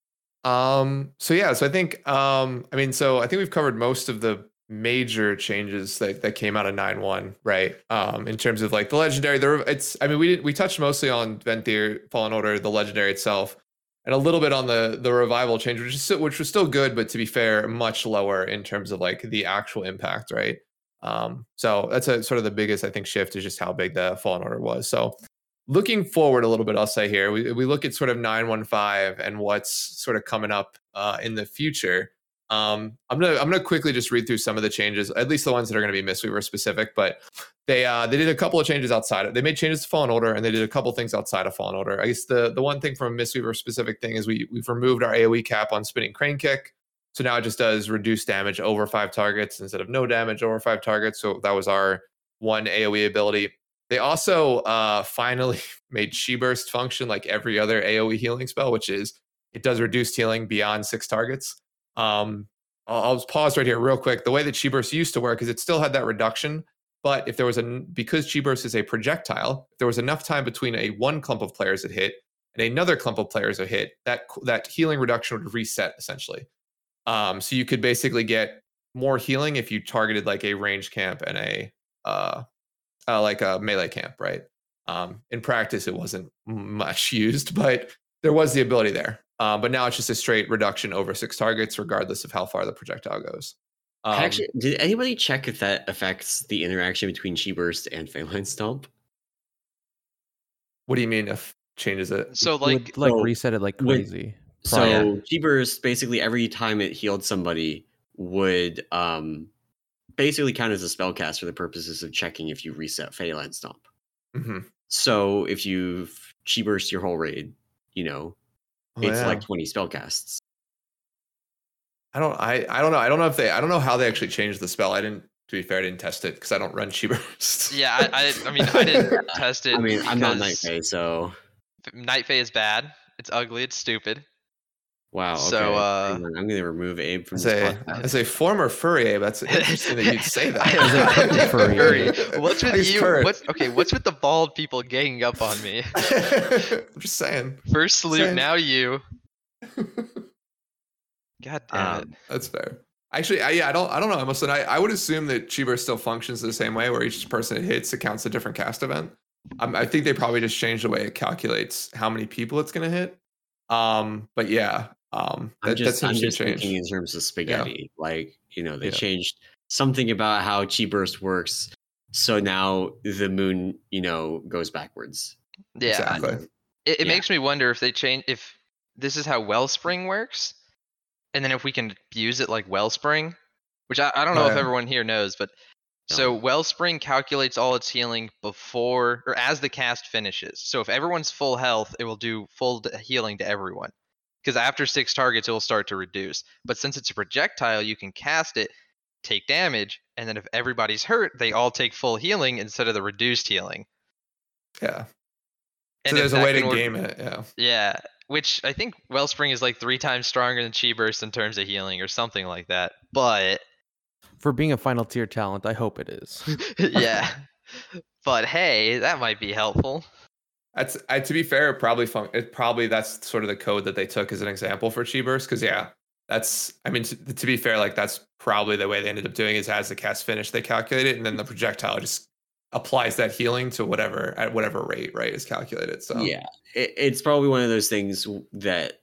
Um. So yeah. So I think. Um. I mean. So I think we've covered most of the major changes that, that came out of nine one, right? Um. In terms of like the legendary, there. It's. I mean, we did. We touched mostly on Venthyr, Fallen Order, the legendary itself, and a little bit on the the revival change, which is still, which was still good, but to be fair, much lower in terms of like the actual impact, right? Um. So that's a sort of the biggest I think shift is just how big the Fallen Order was. So. Looking forward a little bit, I'll say here, we, we look at sort of nine one five and what's sort of coming up uh, in the future. Um, I'm gonna I'm gonna quickly just read through some of the changes, at least the ones that are going to be Mistweaver specific. But they uh, they did a couple of changes outside. Of, they made changes to Fallen Order, and they did a couple things outside of Fallen Order. I guess the the one thing from a Mistweaver specific thing is we we've removed our AoE cap on spinning crane kick, so now it just does reduced damage over five targets instead of no damage over five targets. So that was our one AoE ability. They also uh, finally made Chi Burst function like every other AoE healing spell, which is it does reduced healing beyond six targets. Um, I'll, I'll just pause right here real quick. The way that Chi Burst used to work is it still had that reduction, but if there was a because Chi Burst is a projectile, if there was enough time between a one clump of players that hit and another clump of players that hit, that that healing reduction would reset essentially. Um, so you could basically get more healing if you targeted like a range camp and a uh, Uh, like a melee camp, right? Um, in practice, it wasn't much used, but there was the ability there. Um, but now it's just a straight reduction over six targets, regardless of how far the projectile goes. Um, Actually, did anybody check if that affects the interaction between Chi Burst and Phalanx Stomp? what do you mean if changes it? So It like, would, like so reset it like with- crazy. So Prior. Chi Burst basically every time it healed somebody would um basically count as a spellcast for the purposes of checking if you reset Phalanx Stomp. Mm-hmm. So if you Chi Burst your whole raid, you know, Oh, it's yeah. like twenty spellcasts. I don't. I. I don't know. I don't know if they. I don't know how they actually changed the spell. I didn't. To be fair, I didn't test it because I don't run Chi Burst. yeah, I, I, I mean, I didn't test it. I mean, I'm not Night because Fae, so Night Fae is bad. It's ugly. It's stupid. wow. Okay. So, uh, Hang on, I'm gonna remove Abe from As this a podcast. as a former furry, Abe, that's interesting that you'd say that. I- As a current furry. furry. What's with He's you? current. What's okay? What's with the bald people ganging up on me? I'm just saying. First salute, Same. now you. God damn it. Um, That's fair. Actually, I, yeah, I don't, I don't know. I must. I, I would assume that Chi Burst still functions the same way, where each person it hits it counts a different cast event. Um, I think they probably just changed the way it calculates how many people it's going to hit. Um, but yeah, um, I'm that, just, that's I'm interesting just change. thinking in terms of spaghetti. Like, you know, they Yeah. changed something about how Chi Burst works, so now the moon, you know, goes backwards. Yeah. Exactly. It, it Yeah. makes me wonder if they change if this is how Wellspring works, and then if we can use it like Wellspring, which I, I don't know Oh, if yeah. everyone here knows, but so Wellspring calculates all its healing before or as the cast finishes. So if everyone's full health, it will do full d- healing to everyone. Because after six targets, it will start to reduce. But since it's a projectile, you can cast it, take damage, and then if everybody's hurt, they all take full healing instead of the reduced healing. Yeah. And So if there's a that way to can work- game it. Yeah. Yeah, which I think Wellspring is like three times stronger than Chi Burst in terms of healing or something like that. But For being a final tier talent, I hope it is. yeah, but hey, that might be helpful. That's I, to be fair, it probably fun, it probably that's sort of the code that they took as an example for Chi Burst. Because yeah, that's I mean to, to be fair, like that's probably the way they ended up doing is as the cast finished, they calculate it, and then the projectile just applies that healing to whatever at whatever rate, right, is calculated. So Yeah, it, it's probably one of those things that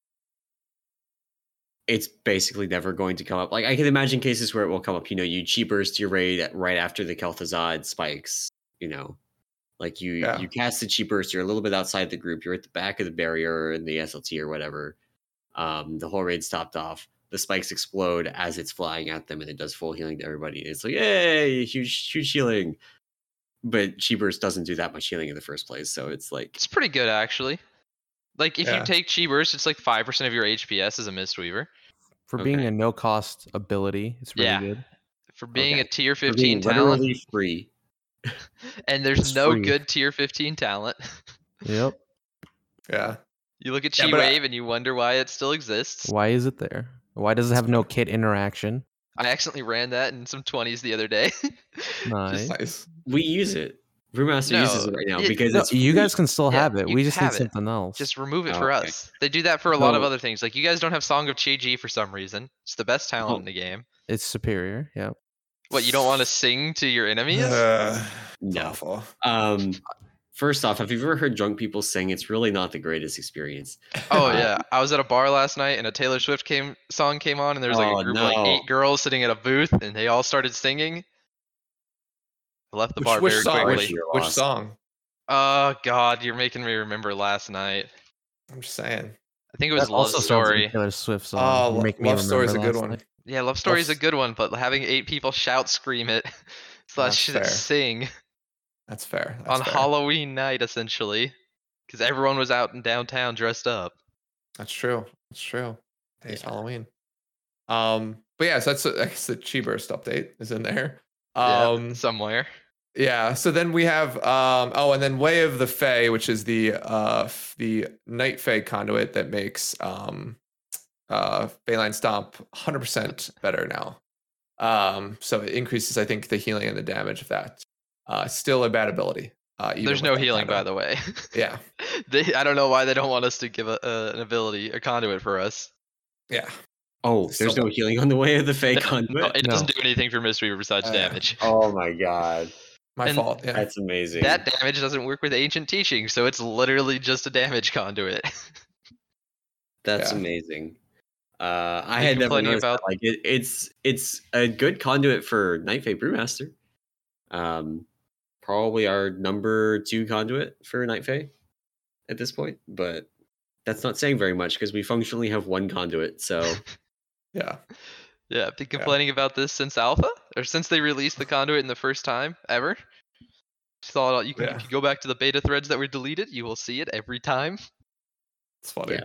it's basically never going to come up. Like I can imagine cases where it will come up. You know, you Chi Burst your raid at, right after the Kel'Thuzad spikes. You know, like you Yeah. you cast the Chi Burst. You're a little bit outside the group. You're at the back of the barrier in the S L T or whatever. Um, the whole raid stopped off. The spikes explode as it's flying at them, and it does full healing to everybody. It's like, yay, huge, huge healing. But Chi Burst doesn't do that much healing in the first place, so it's like It's pretty good actually. Like if Yeah. you take Chi Burst, it's like five percent of your H P S as a Mistweaver. For being Okay. a no cost ability, it's really Yeah. good. For being Okay. a tier for being fifteen talent, literally free. and there's It's no free. good tier fifteen talent. Yep. yeah. You look at Yeah, Chi but I- Wave and you wonder why it still exists. Why is it there? Why does it have no kit interaction? I accidentally ran that in some twenties the other day. Nice. Nice. We use it. Brewmaster No, uses it right now it- because No, it's you free. guys can still Yeah, have it. you We just need have it. something else. Just remove it Oh, for okay. us. They do that for a lot of So- other things. Like you guys don't have Song of Chi-Ji for some reason. It's the best talent Oh. in the game. It's superior. Yep. What, you don't want to sing to your enemies? Uh, it's No. awful. Um, first off, have you ever heard drunk people sing? It's really not the greatest experience. Oh Uh, yeah, I was at a bar last night and a Taylor Swift came song came on and there was like Oh, a group of like no. eight girls sitting at a booth and they all started singing. I left the Which, bar which very song? quickly. Which, You're which lost. song? Oh god, you're making me remember last night. I'm just saying. I think it was That Love also sounds like a Story. Taylor Swift song. Oh, You Lo- Make Me Love Story is a Remember good Last one. Night. Yeah, Love Story is a Love- good one, but having eight people shout scream it slash That's fair. sing That's fair. That's on fair. Halloween night essentially, because everyone was out in downtown dressed up. That's true. That's true. It's Yeah. Halloween. Um, but yeah, so that's I guess the Chi Burst update is in there. Yeah, Um, somewhere. yeah. So then we have um, oh, and then Way of the Fae, which is the uh f- the Night Fae conduit that makes um uh Phalanx Stomp one hundred percent better now. Um, so it increases, I think, the healing and the damage of that. Uh, still a bad ability. Uh, even There's with no that healing, by condo. the way. Yeah. They, I don't know why they don't want us to give a, uh, an ability, a conduit for us. Yeah. Oh, Still there's no don't- healing on the way of the fake No, conduit. it No. doesn't do anything for Mistweaver besides Uh, damage. Oh my god, My And fault. Yeah. that's amazing. That damage doesn't work with ancient teaching, so it's literally just a damage conduit. That's Yeah. amazing. Uh, I you had never complaining noticed about- that. Like it, it's it's a good conduit for Night Fae Brewmaster. Um, probably our number two conduit for Night Fae at this point, but that's not saying very much because we functionally have one conduit. So Yeah. Yeah, I've been complaining about this since Alpha, or since they released the conduit in the first time ever. Saw it, you can Yeah. if you go back to the beta threads that were deleted, you will see it every time. It's funny.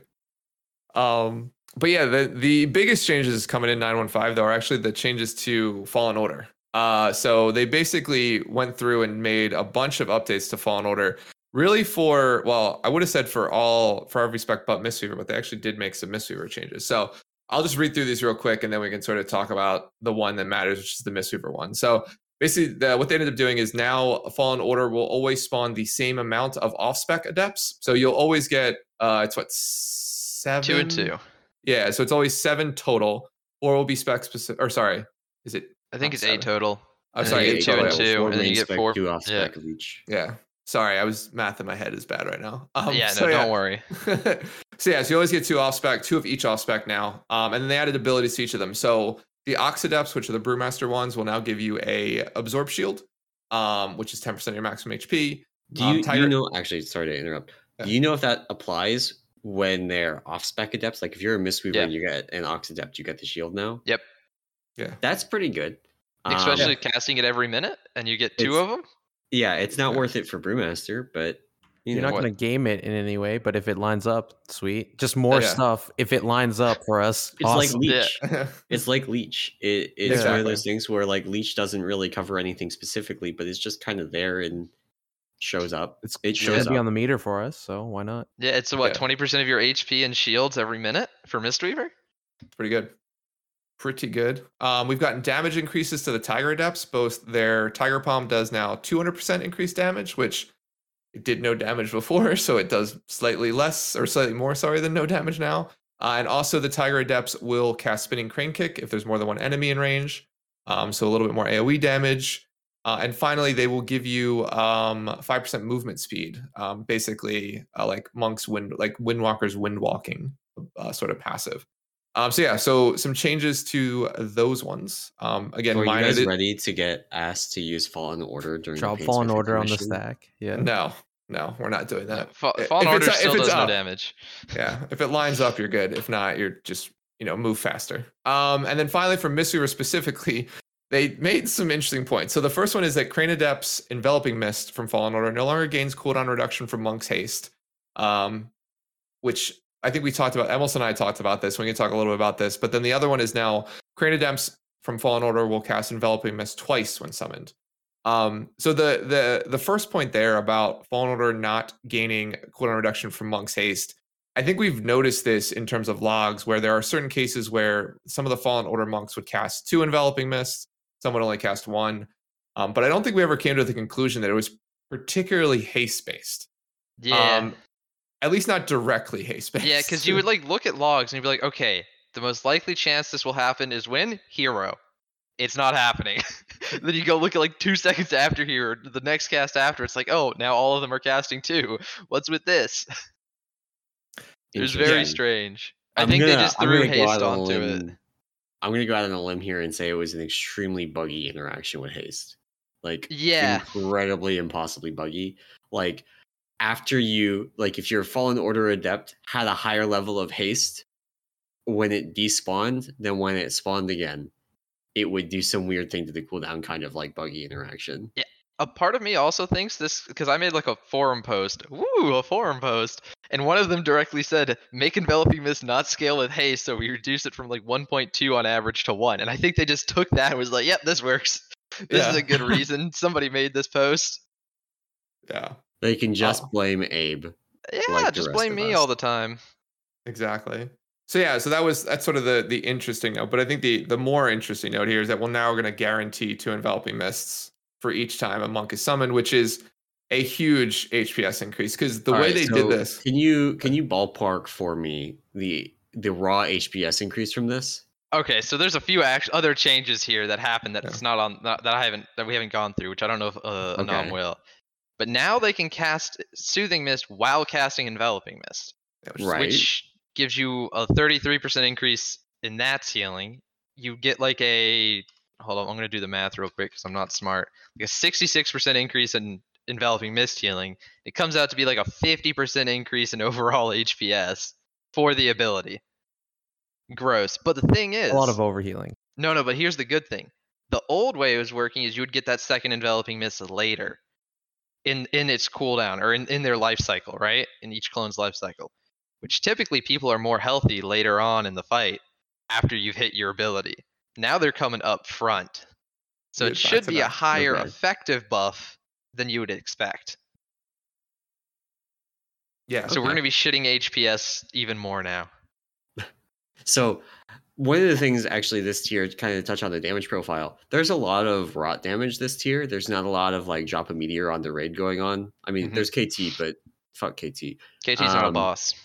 Um, but yeah, the the biggest changes coming in nine one five though are actually the changes to Fallen Order. Uh, so they basically went through and made a bunch of updates to Fallen Order, really for well, I would have said for all for every spec but Mistweaver, but they actually did make some Mistweaver changes. So I'll just read through these real quick, and then we can sort of talk about the one that matters, which is the Mistweaver one. So basically, the, what they ended up doing is now Fallen Order will always spawn the same amount of off-spec adepts. So you'll always get uh, it's what seven, Two and two. Yeah, so it's always seven total, or will be spec specific. Or sorry, is it? I think Not it's eight seven. total. I'm And sorry, then you eight get two and total. two, four and then you main get spec, four. two off yeah. spec of each. Yeah, sorry, I was math in my head is bad right now. Um, yeah, no, so don't worry. so yeah, so you always get two off spec, two of each off spec now, um, and then they added abilities to each of them. So the Oxidepts, which are the Brewmaster ones, will now give you a Absorb Shield, um, which is ten percent of your maximum H P. Do Um, you, do Tiger- you know? Actually, sorry to interrupt. Yeah. Do you know if that applies when they're off spec adepts? Like if you're a Mistweaver Yeah. and you get an Oxidept, you get the shield now. Yep. Yeah. That's pretty good. Um, Especially casting it every minute, and you get two It's- of them. yeah, it's not Yeah. worth it for Brewmaster, but you You're know not what? going to game it in any way, but if it lines up, sweet. Just more Yeah. stuff. If it lines up for us, it's like awesome. Leech. Yeah. It's like Leech. It, it's one Exactly. of those things where like Leech doesn't really cover anything specifically, but it's just kind of there and shows up. It's it It shows should be up. on the meter for us, so why not? Yeah, it's what Yeah. twenty percent of your H P and shields every minute for Mistweaver. Pretty good. Pretty good. Um, we've gotten damage increases to the Tiger Adepts. Both their Tiger Palm does now two hundred percent increased damage, which it did no damage before, so it does slightly less or slightly more, sorry, than no damage now. Uh, and also the Tiger Adepts will cast Spinning Crane Kick if there's more than one enemy in range. Um, so a little bit more AoE damage. Uh, and finally, they will give you um, five percent movement speed, um, basically uh, like Monk's Wind, like Windwalker's Wind Walking uh, sort of passive. Um, so yeah, so some changes to those ones. Um, again, So are you minor. guys di- ready to get asked to use Fallen Order during Drop the Fallen Paintsmith Order on the intermission? stack. Yeah. No, no, we're not doing that. Fa- If Fallen it's Order up- if still it's does no up. damage. Yeah, if it lines up, you're good. If not, you're just, you know, move faster. Um, and then finally, for Mistweaver specifically, they made some interesting points. So the first one is that Crane Adept's Enveloping Mist from Fallen Order no longer gains cooldown reduction from Monk's Haste, um, which I think we talked about. Emilson and I talked about this. We can talk a little bit about this. But then the other one is now Crane Adepts from Fallen Order will cast Enveloping Mist twice when summoned. Um, so the the the first point there about Fallen Order not gaining cooldown reduction from Monk's Haste I think we've noticed this in terms of logs, where there are certain cases where some of the Fallen Order monks would cast two Enveloping Mists, some would only cast one. Um, but I don't think we ever came to the conclusion that it was particularly haste based. Yeah. Um, at least not directly haste based. Yeah, because you would like look at logs and you'd be like, okay, the most likely chance this will happen is when hero. It's not happening. Then you go look at like two seconds after here, the next cast after. It's like, oh, now all of them are casting two. What's with this? It was very Interesting. strange. I I'm think gonna- they just I'm threw gonna go haste out on a onto it. limb- I'm gonna go out on a limb here and say it was an extremely buggy interaction with haste. Like Yeah. incredibly impossibly buggy. Like after you like if your Fallen Order Adept had a higher level of haste when it despawned than when it spawned again, it would do some weird thing to the cooldown, kind of like buggy interaction. A part of me also thinks this because I made like a forum post. Woo, a forum post. And one of them directly said, make Enveloping Mist not scale with haste, so we reduce it from like one point two on average to one. And I think they just took that and was like, yep, this works. This is Yeah. a good reason. Somebody made this post. Yeah, They can just Oh. blame Abe. Yeah, Like the just rest blame of me us. all the time. exactly. So yeah, so that was that's sort of the the interesting note. But I think the the more interesting note here is that well, now we're going to guarantee two Enveloping Mists for each time a monk is summoned, which is a huge H P S increase because the All way right, they so did this. Can you can you ballpark for me the the raw H P S increase from this? Okay, so there's a few act- other changes here that happened that's not on not, that I haven't that we haven't gone through, which I don't know if uh, Anam Okay. will. But now they can cast Soothing Mist while casting Enveloping Mist, Right. which gives you a thirty-three percent increase in that healing. You get like a hold on, I'm gonna do the math real quick because I'm not smart. Like a sixty-six percent increase in Enveloping Mist healing. It comes out to be like a fifty percent increase in overall H P S for the ability. Gross. But the thing is, A lot of overhealing. no, no, but here's the good thing. The old way it was working is you would get that second Enveloping Mist later in in its cooldown or in, in their life cycle, right? In each clone's life cycle. Which typically people are more healthy later on in the fight after you've hit your ability. Now they're coming up front. So Yeah, it back should to be a back. higher Okay. effective buff than you would expect. Yeah. So we're Okay. going to be shitting H P S even more now. So one of the things actually this tier to kind of touch on the damage profile, there's a lot of rot damage this tier. There's not a lot of like drop a meteor on the raid going on. I mean, Mhm. there's K T, but fuck K T. K T's not a Um, boss.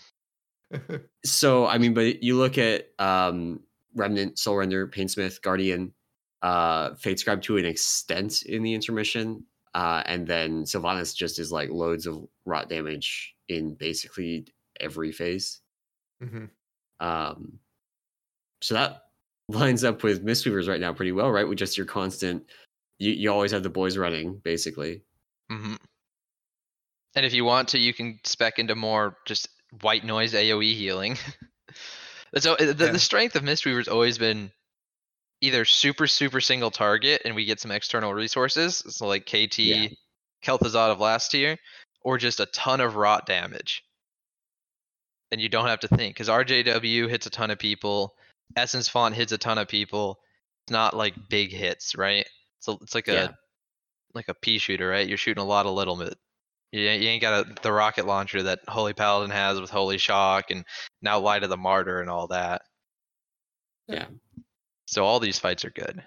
So I mean, but you look at um Remnant, Soul Render, Painsmith, Guardian, uh Fate Scribe to an extent in the intermission. Uh and then Sylvanas just is like loads of rot damage in basically every phase. hmm Um so that lines up with Mistweavers right now pretty well, right? With just your constant you, you always have the boys running, basically. hmm And if you want to, you can spec into more just white noise A O E healing. So uh, the, Yeah. the strength of Mistweaver's always been either super super single target and we get some external resources, so like K T, Yeah. Kel'Thuzad of last tier, or just a ton of rot damage. And you don't have to think because R J W hits a ton of people, Essence Font hits a ton of people. It's not like big hits, right? So it's like a Yeah. like a pea shooter, right? You're shooting a lot of little bit. You, you ain't got a, the rocket launcher that Holy Paladin has with Holy Shock and now Light of the Martyr and all that. Yeah. So all these fights are good.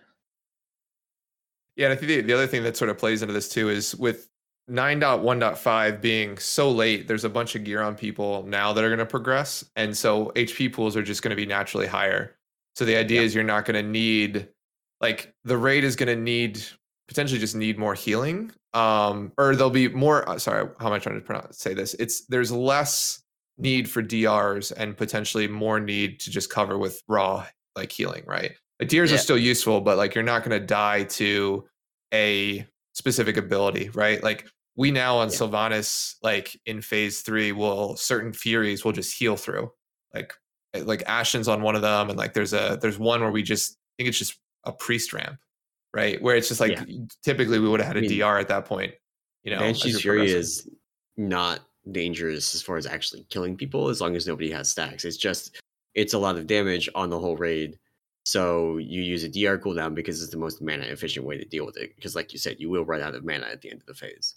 Yeah, and I think the, the other thing that sort of plays into this too is with nine point one point five being so late, there's a bunch of gear on people now that are going to progress. And so H P pools are just going to be naturally higher. So the idea Yeah. is you're not going to need, like, the raid is going to need, potentially just need more healing. Um, or there'll be more, uh, sorry, how am I trying to pronounce, say this? It's, there's less need for D Rs and potentially more need to just cover with raw, like, healing, right? Like, D Rs Yeah. are still useful, but like, you're not going to die to a specific ability, right? Like, we now on Yeah. Sylvanas, like in phase three, will certain Furies will just heal through. Like like Ashen's on one of them, and like there's a there's one where we just I think it's just a priest ramp, right? Where it's just like Yeah. typically we would have had I a mean, D R at that point. You know, as Banshee's you're Fury progressing. is not dangerous as far as actually killing people as long as nobody has stacks. It's just it's a lot of damage on the whole raid. So you use a D R cooldown because it's the most mana efficient way to deal with it. Because like you said, you will run out of mana at the end of the phase.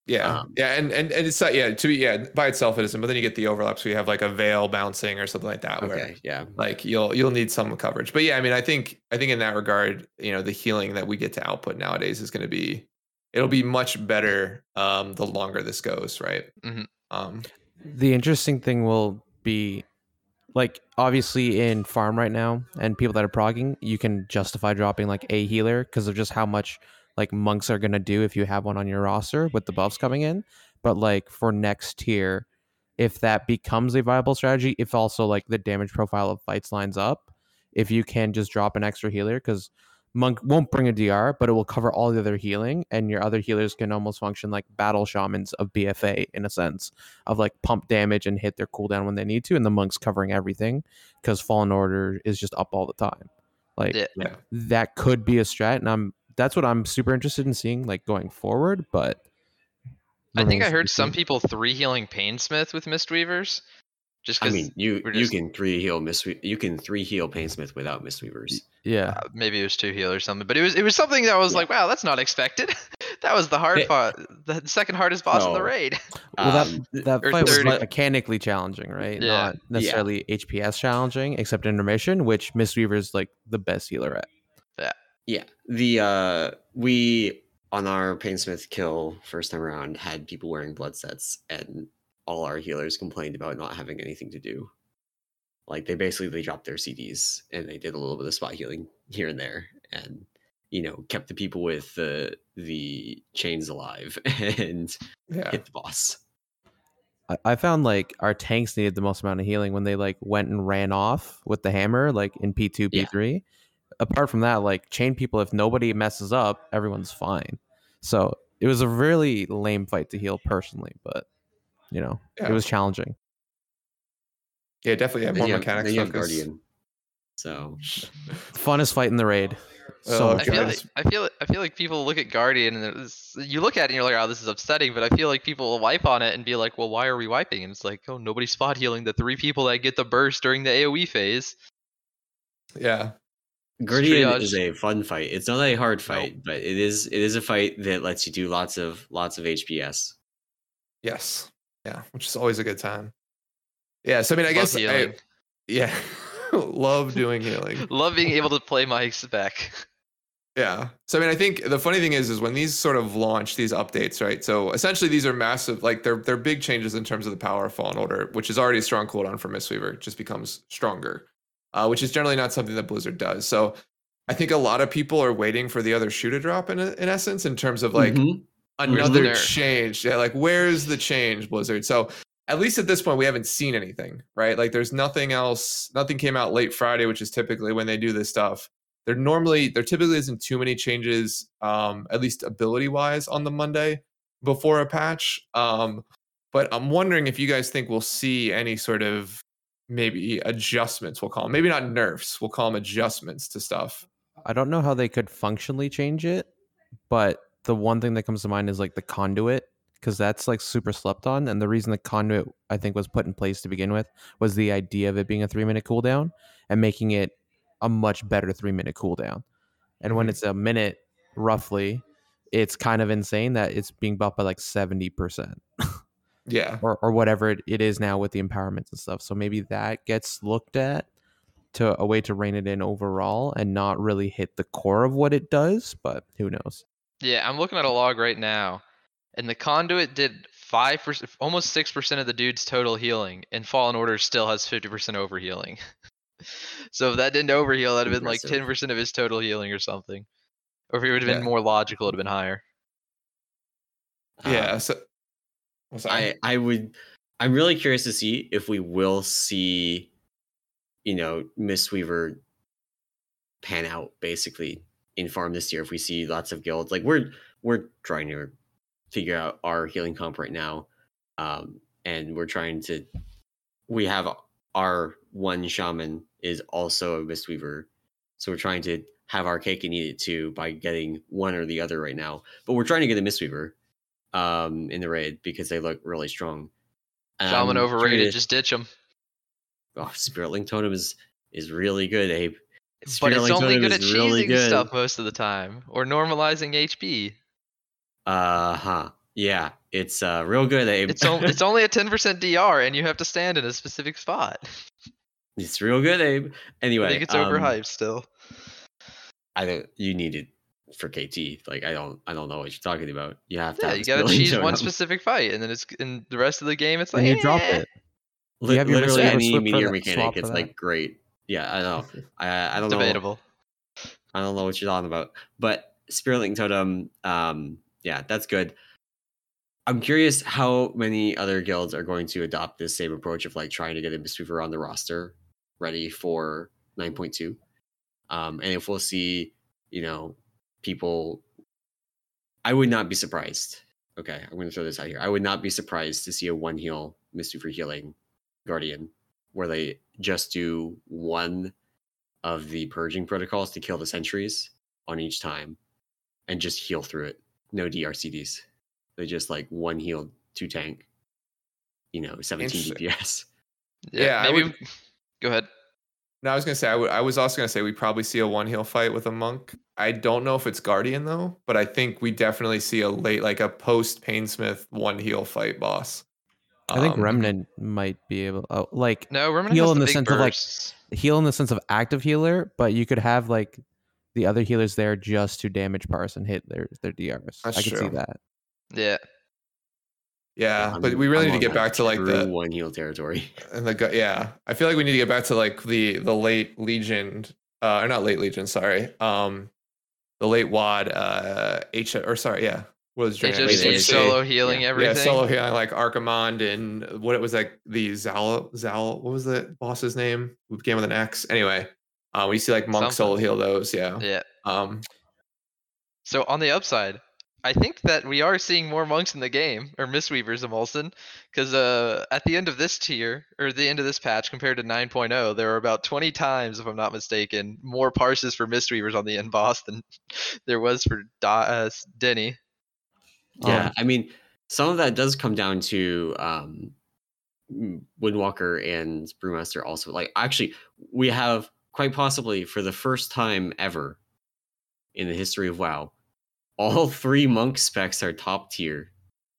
Yeah, Um, yeah, and and and it's not, yeah, to be, yeah, by itself it isn't, but then you get the overlaps where you have like a veil bouncing or something like that, where okay, yeah. like you'll you'll need some coverage. But yeah, I mean, I think I think in that regard, you know, the healing that we get to output nowadays is going to be, it'll be much better um the longer this goes, right? Mhm. Um, The interesting thing will be, like, obviously in farm right now and people that are progging, you can justify dropping like a healer because of just how much like monks are gonna do if you have one on your roster with the buffs coming in. But like for next tier, if that becomes a viable strategy, if also like the damage profile of fights lines up, if you can just drop an extra healer, because monk won't bring a D R, but it will cover all the other healing, and your other healers can almost function like battle shamans of B F A in a sense of like pump damage and hit their cooldown when they need to, and the monks covering everything because Fallen Order is just up all the time. Like Yeah. yeah, that could be a strat, and I'm that's what I'm super interested in seeing like going forward. But I think I remains to be heard some seen. people three healing Painsmith with Mistweavers, just I because mean, you we're you just can three heal Mistwe- you can three heal Painsmith without Mistweavers. Yeah, uh, maybe it was two heal or something, but it was it was something that was Yeah. like, wow, that's not expected. That was the hard It- part, the second hardest boss in the So, raid. well that Um, that or fight was third- like mechanically challenging, right? Yeah. Not necessarily H P S challenging, except intermission, which Mistweaver is like the best healer at. Yeah, the uh we on our Painsmith kill first time around had people wearing blood sets, and all our healers complained about not having anything to do. Like they basically they dropped their C Ds and they did a little bit of spot healing here and there, and you know kept the people with the the chains alive and yeah, hit the boss. I, I found like our tanks needed the most amount of healing when they like went and ran off with the hammer, like in P two, Yeah. P three. Apart from that, like chain people, if nobody messes up, everyone's fine. So it was a really lame fight to heal personally, but you know, Yeah. it was challenging. yeah, definitely have Then more you have, mechanics then you have focus. Guardian. So Funnest fight in the raid. So Oh, much I feel God. fun. like I feel I feel like people look at Guardian and it's, you look at it and you're like, oh, this is upsetting. But I feel like people will wipe on it and be like, well, why are we wiping? And it's like, oh, nobody's spot healing the three people that get the burst during the AoE phase. Yeah, Guardian triage. is a fun fight. It's not a hard fight, but it is it is a fight that lets you do lots of lots of H P S. yes, yeah, which is always a good time. Yeah, so I mean, I Love guess I, healing. yeah, love doing healing. Love being able to play my spec. Yeah. So I mean, I think the funny thing is, is when these sort of launch these updates, right? So essentially, these are massive, like they're they're big changes in terms of the power of Fallen Order, which is already a strong cooldown for Mistweaver. It just becomes stronger, uh, which is generally not something that Blizzard does. So I think a lot of people are waiting for the other shoe to drop in in essence, in terms of like Mhm. another nerf? change. Yeah, like where's the change, Blizzard? So at least at this point, we haven't seen anything, right? Like there's nothing else. Nothing came out late Friday, which is typically when they do this stuff. There normally there typically isn't too many changes, um, at least ability wise, on the Monday before a patch. Um, but I'm wondering if you guys think we'll see any sort of maybe adjustments. We'll call them maybe not nerfs. We'll call them adjustments to stuff. I don't know how they could functionally change it, but the one thing that comes to mind is like the conduit, because that's like super slept on. And the reason the conduit I think was put in place to begin with was the idea of it being a three minute cooldown and making it a much better three minute cooldown. And when Mhm. it's a minute roughly, it's kind of insane that it's being buffed by like seventy percent Yeah. or, or whatever it, it is now with the empowerments and stuff. So maybe that gets looked at to a way to rein it in overall and not really hit the core of what it does, but who knows? Yeah, I'm looking at a log right now, and the conduit did five percent, almost six percent of the dude's total healing, and Fallen Order still has fifty percent overhealing. So if that didn't overheal, that'd have been like Impressive. ten percent of his total healing or something. Or if it would have been Yeah. more logical, it'd have been higher. Yeah. Um, So I'm sorry. I I would I'm really curious to see if we will see, you know, Mistweaver pan out basically in farm this year. If we see lots of guilds, like we're we're trying to figure out our healing comp right now, um, and we're trying to. We have our one shaman is also a Mistweaver, so we're trying to have our cake and eat it too by getting one or the other right now. But we're trying to get a Mistweaver um, in the raid because they look really strong. And Shaman I'm overrated, curious- just ditch him. Oh, Spirit Link Totem is is really good, Abe. But Spirit it's Link only Totem good at is really cheesing good. stuff most of the time, or normalizing H P. Uh huh. Yeah, it's uh, real good, Abe. It's only it's only a ten percent D R, and you have to stand in a specific spot. It's real good, Abe. Anyway, I think it's um, overhyped still. I don't. You need it for K T. Like I don't. I don't know what you're talking about. You have to. Yeah, have you a gotta Sterling choose one Totem. specific fight, and then it's in the rest of the game. It's like And you drop eh. it. Li- you have your literally Mistweaver any slip for meteor that- mechanic. swap for It's that? like great. Yeah, I know. I I don't know. Debatable. I don't know what you're talking about. But Spirit Link Totem, um, yeah, that's good. I'm curious how many other guilds are going to adopt this same approach of like trying to get a Mistweaver on the roster ready for nine point two. Um, and if we'll see, you know, people, I would not be surprised. Okay, I'm going to throw this out here. I would not be surprised to see a one heal Mistweaver healing Guardian where they just do one of the purging protocols to kill the sentries on each time and just heal through it. No D R C Ds. They just like one heal, two tank, you know, seventeen D P S. Yeah, Yeah, I maybe. would- Go ahead. No, I was gonna say I would. I was also gonna say we probably see a one heal fight with a monk. I don't know if it's Guardian though, but I think we definitely see a late, like a post Painsmith one heal fight boss. I think Um, Remnant might be able, oh, like No, Remnant heal has in the the big sense of like bursts. heal in the sense of active healer, but you could have like the other healers there just to damage parse and hit their their D Rs. That's I could see true. that. Yeah. Yeah, I'm- but we really I'm need to on get back to like true the one heal territory. and the gu- yeah. I feel like we need to get back to like the the late Legion, uh, or not late Legion. Sorry, um, the late W O D, uh, H or sorry, yeah, what was H Dragon? F C H F C. solo healing Yeah. everything. Yeah, solo healing like Archimond and what it was like the Zal Zal. What was the boss's name? Who began with an X. Anyway, uh, we see like monk Something. solo heal those. Yeah. Yeah. Um. So on the upside, I think that we are seeing more monks in the game, or Mistweavers of Molson, because uh, at the end of this tier, or the end of this patch compared to nine point oh, there were about twenty times, if I'm not mistaken, more parses for Mistweavers on the end boss than there was for Do- uh, Denny. Yeah, Um, I mean, some of that does come down to um, m- Windwalker and Brewmaster also. Like, actually, we have quite possibly for the first time ever in the history of WoW, all three monk specs are top tier.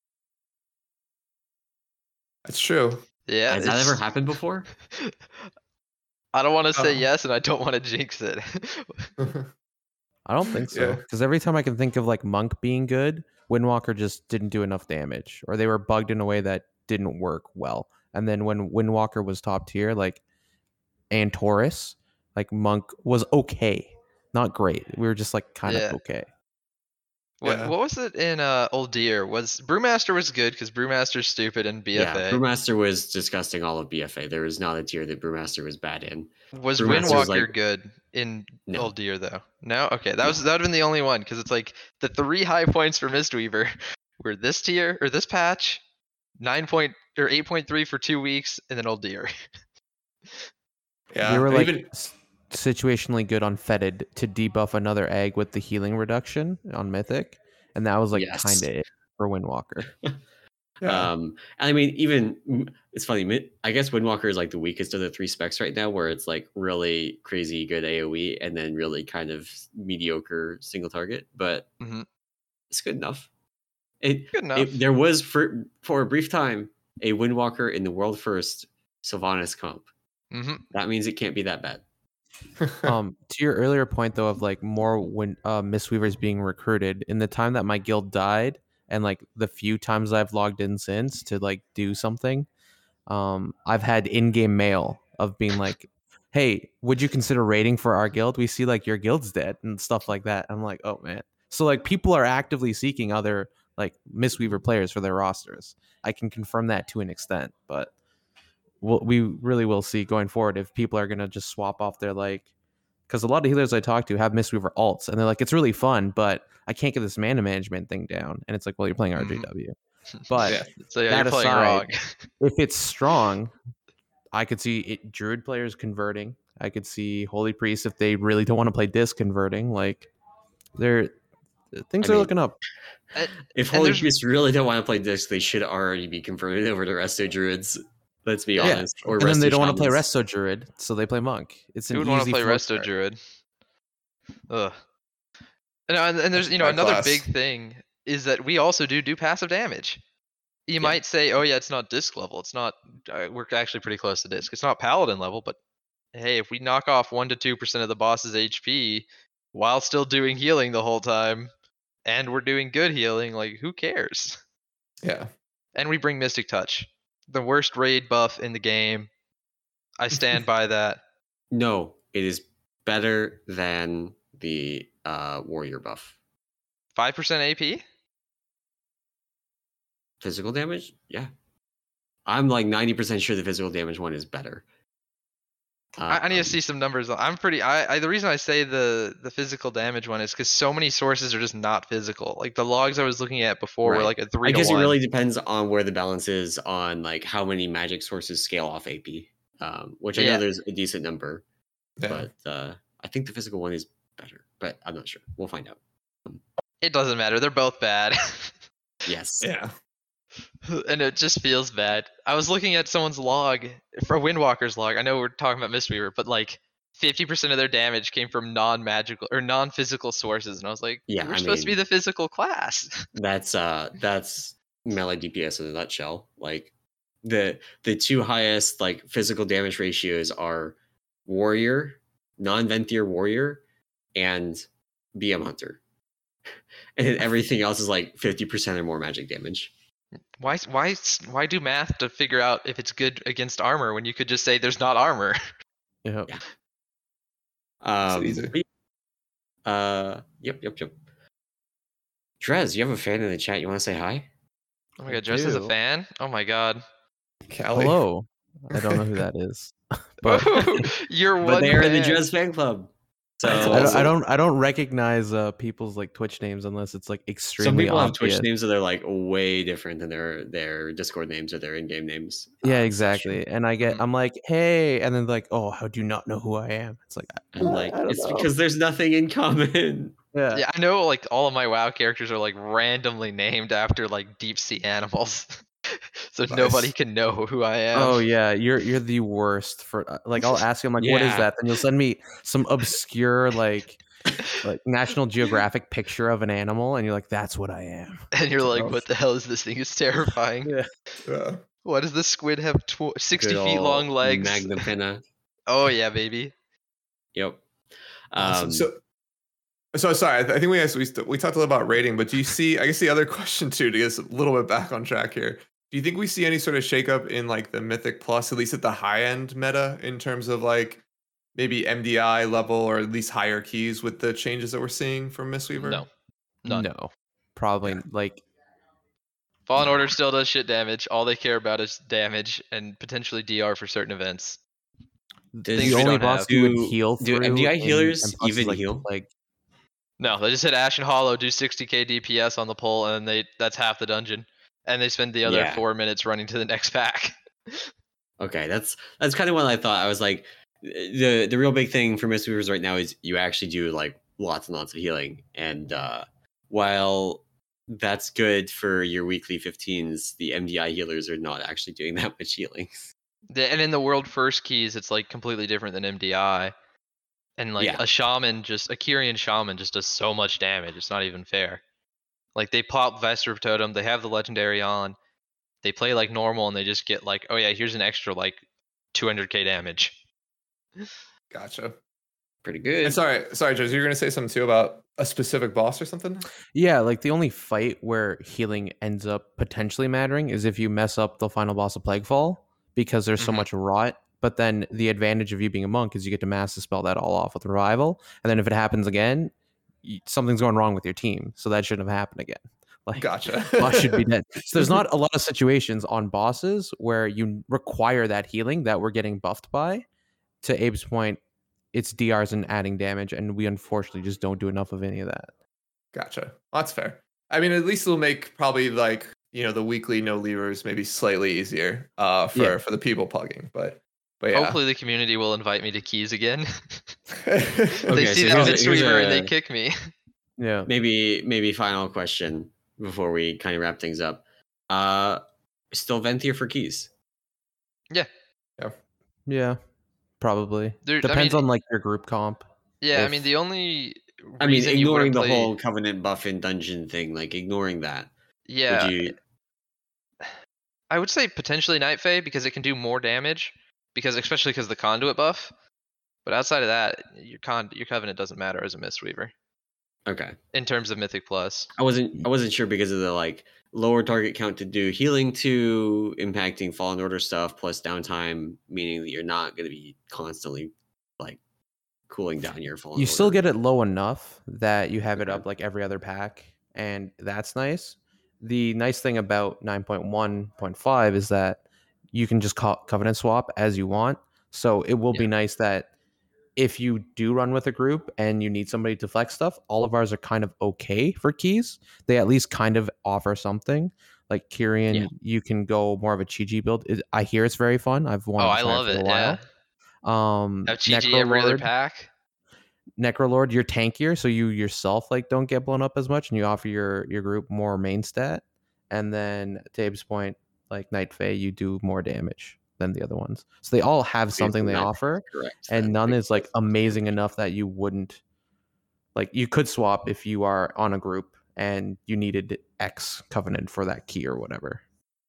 That's true. Yeah. Has that it's- ever happened before? I don't want to say Uh. yes, and I don't want to jinx it. I don't think so. Yeah. Because every time I can think of like Monk being good, Windwalker just didn't do enough damage, or they were bugged in a way that didn't work well. And then when Windwalker was top tier, like and Taurus, like Monk was okay, not great. We were just like kind Yeah. of okay. What, Yeah. what was it in uh, Old Deer? Was Brewmaster was good because Brewmaster's stupid and B F A. Yeah, Brewmaster was disgusting all of B F A. There was not a tier that Brewmaster was bad in. Was Brewmaster's Windwalker like- good in No. Old Deer though? No. Okay, that No. was that would have been the only one because it's like the three high points for Mistweaver were this tier or this patch, nine point or eight point three for two weeks, and then Old Deer. Yeah. we were and like even s- situationally good on Fetid to debuff another egg with the healing reduction on Mythic, and that was like Yes. kind of it for Windwalker. yeah. Um, and I mean, even it's funny. Mi- I guess Windwalker is like the weakest of the three specs right now, where it's like really crazy good A O E and then really kind of mediocre single target, but Mhm. it's good enough. It, Good enough. it there was for for a brief time a Windwalker in the world first Sylvanas comp. hmm That means it can't be that bad. um to your earlier point though of like more when uh Mistweavers being recruited, in the time that my guild died and like the few times I've logged in since to like do something, um I've had in-game mail of being like, hey, would you consider raiding for our guild? We see like your guild's dead and stuff like that. I'm like, oh man. So like people are actively seeking other like Mistweaver players for their rosters. I can confirm that to an extent, but we'll, we really will see going forward if people are going to just swap off their like, because a lot of healers I talk to have Mistweaver alts and they're like, it's really fun, but I can't get this mana management thing down. And it's like, well, you're playing R J W. But Yeah. So yeah, that you're playing aside, wrong. if it's strong, I could see it, Druid players converting. I could see Holy Priests if they really don't want to play disc converting. Like, they're things I are mean, looking up. If And Holy there's- Priests really don't want to play disc, they should already be converted over to Resto Druids. Let's be Yeah. honest. Or And then they Resto don't want to play Shamans. Resto Druid, so they play Monk. It's an Who would want to easy play flow Resto chart. Druid? Ugh. And, and, and there's you know My another class. big thing is that we also do do passive damage. You Yeah. might say, oh yeah, it's not disc level. It's not. Uh, we're actually pretty close to disc. It's not paladin level, but hey, if we knock off one to two percent of the boss's H P while still doing healing the whole time, and we're doing good healing, like who cares? Yeah. And we bring Mystic Touch, the worst raid buff in the game. I stand by that. No, it is better than the uh, warrior buff. Five percent A P. Physical damage? Yeah. I'm like ninety percent sure the physical damage one is better. Uh, I, I need um, to see some numbers. I'm pretty. I, I the reason I say the the physical damage one is because so many sources are just not physical. Like the logs I was looking at before were Right. like a three I to guess one. it really depends on where the balance is on like how many magic sources scale off A P, um, which I Yeah. know there's a decent number, Yeah. but uh, I think the physical one is better. But I'm not sure. We'll find out. It doesn't matter. They're both bad. Yes. Yeah. And it just feels bad. I was looking at someone's log for Windwalker's log. I know we're talking about Mistweaver, but like fifty percent of their damage came from non-magical or non-physical sources, and I was like, Yeah, we're I supposed to be mean- the physical class. That's uh that's melee D P S in a nutshell. Like the the two highest like physical damage ratios are warrior, non-Venthyr warrior, and B M hunter. And then everything else is like fifty percent or more magic damage. Why why why do math to figure out if it's good against armor when you could just say there's not armor? Yep. Yeah. Um, easy. but, uh yep, yep, yep. Drez, you have a fan in the chat. You want to say hi? Oh I my god, Dress is a do. fan? Oh my god. Callie. Hello. I don't know who that is, but You're But one they are in the fan. Drez fan club. So That's I don't, I awesome. don't I don't recognize uh, people's like Twitch names unless it's like some extremely people have obvious. Twitch names that are like way different than their their Discord names or their in-game names. Yeah, Uh, so exactly. And I get Mhm. I'm like, hey, and then like, oh, how do you not know who I am? It's like, I'm like, I don't it's know. because there's nothing in common. yeah, Yeah, I know like all of my WoW characters are like randomly named after like deep sea animals. So Nice. nobody can know who I am. Oh yeah, you're you're the worst for uh, like I'll ask him like what is Yeah. that? Then you'll send me some obscure like like National Geographic picture of an animal and you're like that's what I am. And you're like, Oh. what the hell is this thing? It's terrifying. Yeah. Yeah. Why does this squid have tw- sixty Good feet old long legs? Magnapena. Oh yeah, baby. Yep. Awesome. Um, so, so sorry. I, th- I think we asked, we st- we talked a little about rating, but do you see? I guess the other question too, to get us a little bit back on track here. Do you think we see any sort of shakeup in like the Mythic Plus, at least at the high end meta, in terms of like maybe M D I level or at least higher keys with the changes that we're seeing from Mistweaver? No. None. No. Probably Yeah. like Fallen Order still does shit damage. All they care about is damage and potentially D R for certain events. Does- Things the we only don't boss have. you would Do- heal do through M D I in healers M Plus is, even like, heal? Like No, they just hit Ashen Hollow, do sixty K D P S on the pole, and they that's half the dungeon. And they spend the other Yeah. four minutes running to the next pack. Okay, that's that's kind of what I thought. I was like, the the real big thing for Mistweavers right now is you actually do like lots and lots of healing, and uh, while that's good for your weekly fifteens, the M D I healers are not actually doing that much healing. The- and in the world first keys, it's like completely different than M D I. And like Yeah. a shaman, just a Kyrian shaman, just does so much damage. It's not even fair. Like they pop Vesper Totem, they have the legendary on, they play like normal, and they just get like, oh yeah, here's an extra like two hundred K damage. Gotcha. Pretty good. And sorry, sorry, Joe, you were gonna say something too about a specific boss or something? yeah, like the only fight where healing ends up potentially mattering is if you mess up the final boss of Plaguefall because there's so Mhm. much rot. But then the advantage of you being a monk is you get to mass dispel that all off with revival. And then if it happens again, y- something's going wrong with your team. So that shouldn't have happened again. Like Gotcha. boss should be dead. So there's not a lot of situations on bosses where you require that healing that we're getting buffed by. To Abe's point, it's D Rs and adding damage, and we unfortunately just don't do enough of any of that. Gotcha. That's fair. I mean, at least it'll make probably like, you know, the weekly no levers maybe slightly easier uh for Yeah. for the people plugging. But but yeah. Hopefully the community will invite me to keys again. they Okay, see so that here's a- here's Mistweaver and they a- kick me. Yeah. maybe maybe final question before we kind of wrap things up. Uh, still Venthyr for keys. Yeah. Probably. There- I Depends mean- on like your group comp. Yeah, I If- mean the only I mean, reason you ignoring wouldn't the play. whole Covenant buff and dungeon thing, like ignoring that. Yeah, Would you? I would say potentially Night Fae because it can do more damage, because especially because the conduit buff. But outside of that, your con your Covenant doesn't matter as a Mistweaver Okay. in terms of Mythic Plus. I wasn't. I wasn't sure because of the like lower target count to do healing to impacting Fallen Order stuff plus downtime, meaning that you're not going to be constantly like cooling down your Fallen You Order. still get it low enough that you have it Okay. up like every other pack, and that's nice. The nice thing about nine point one point five is that you can just co- Covenant swap as you want. So it will Yeah. be nice that if you do run with a group and you need somebody to flex stuff, all of ours are kind of okay for keys. They at least kind of offer something. Like Kyrian, Yeah. you can go more of a Chi-Ji build. It, I hear it's very fun. I've wanted Oh, to I try love it for it. a while. Yeah, Um, have Chi G every other Necrolord, pack. Necrolord, you're tankier, so you yourself like don't get blown up as much, and you offer your your group more main stat. And then to Abe's point, like Night Fae, you do more damage than the other ones. So they all have something they Night Fae is offer, correct. and then, none because is like of the amazing damage. enough that you wouldn't like. You could swap if you are on a group and you needed X Covenant for that key or whatever.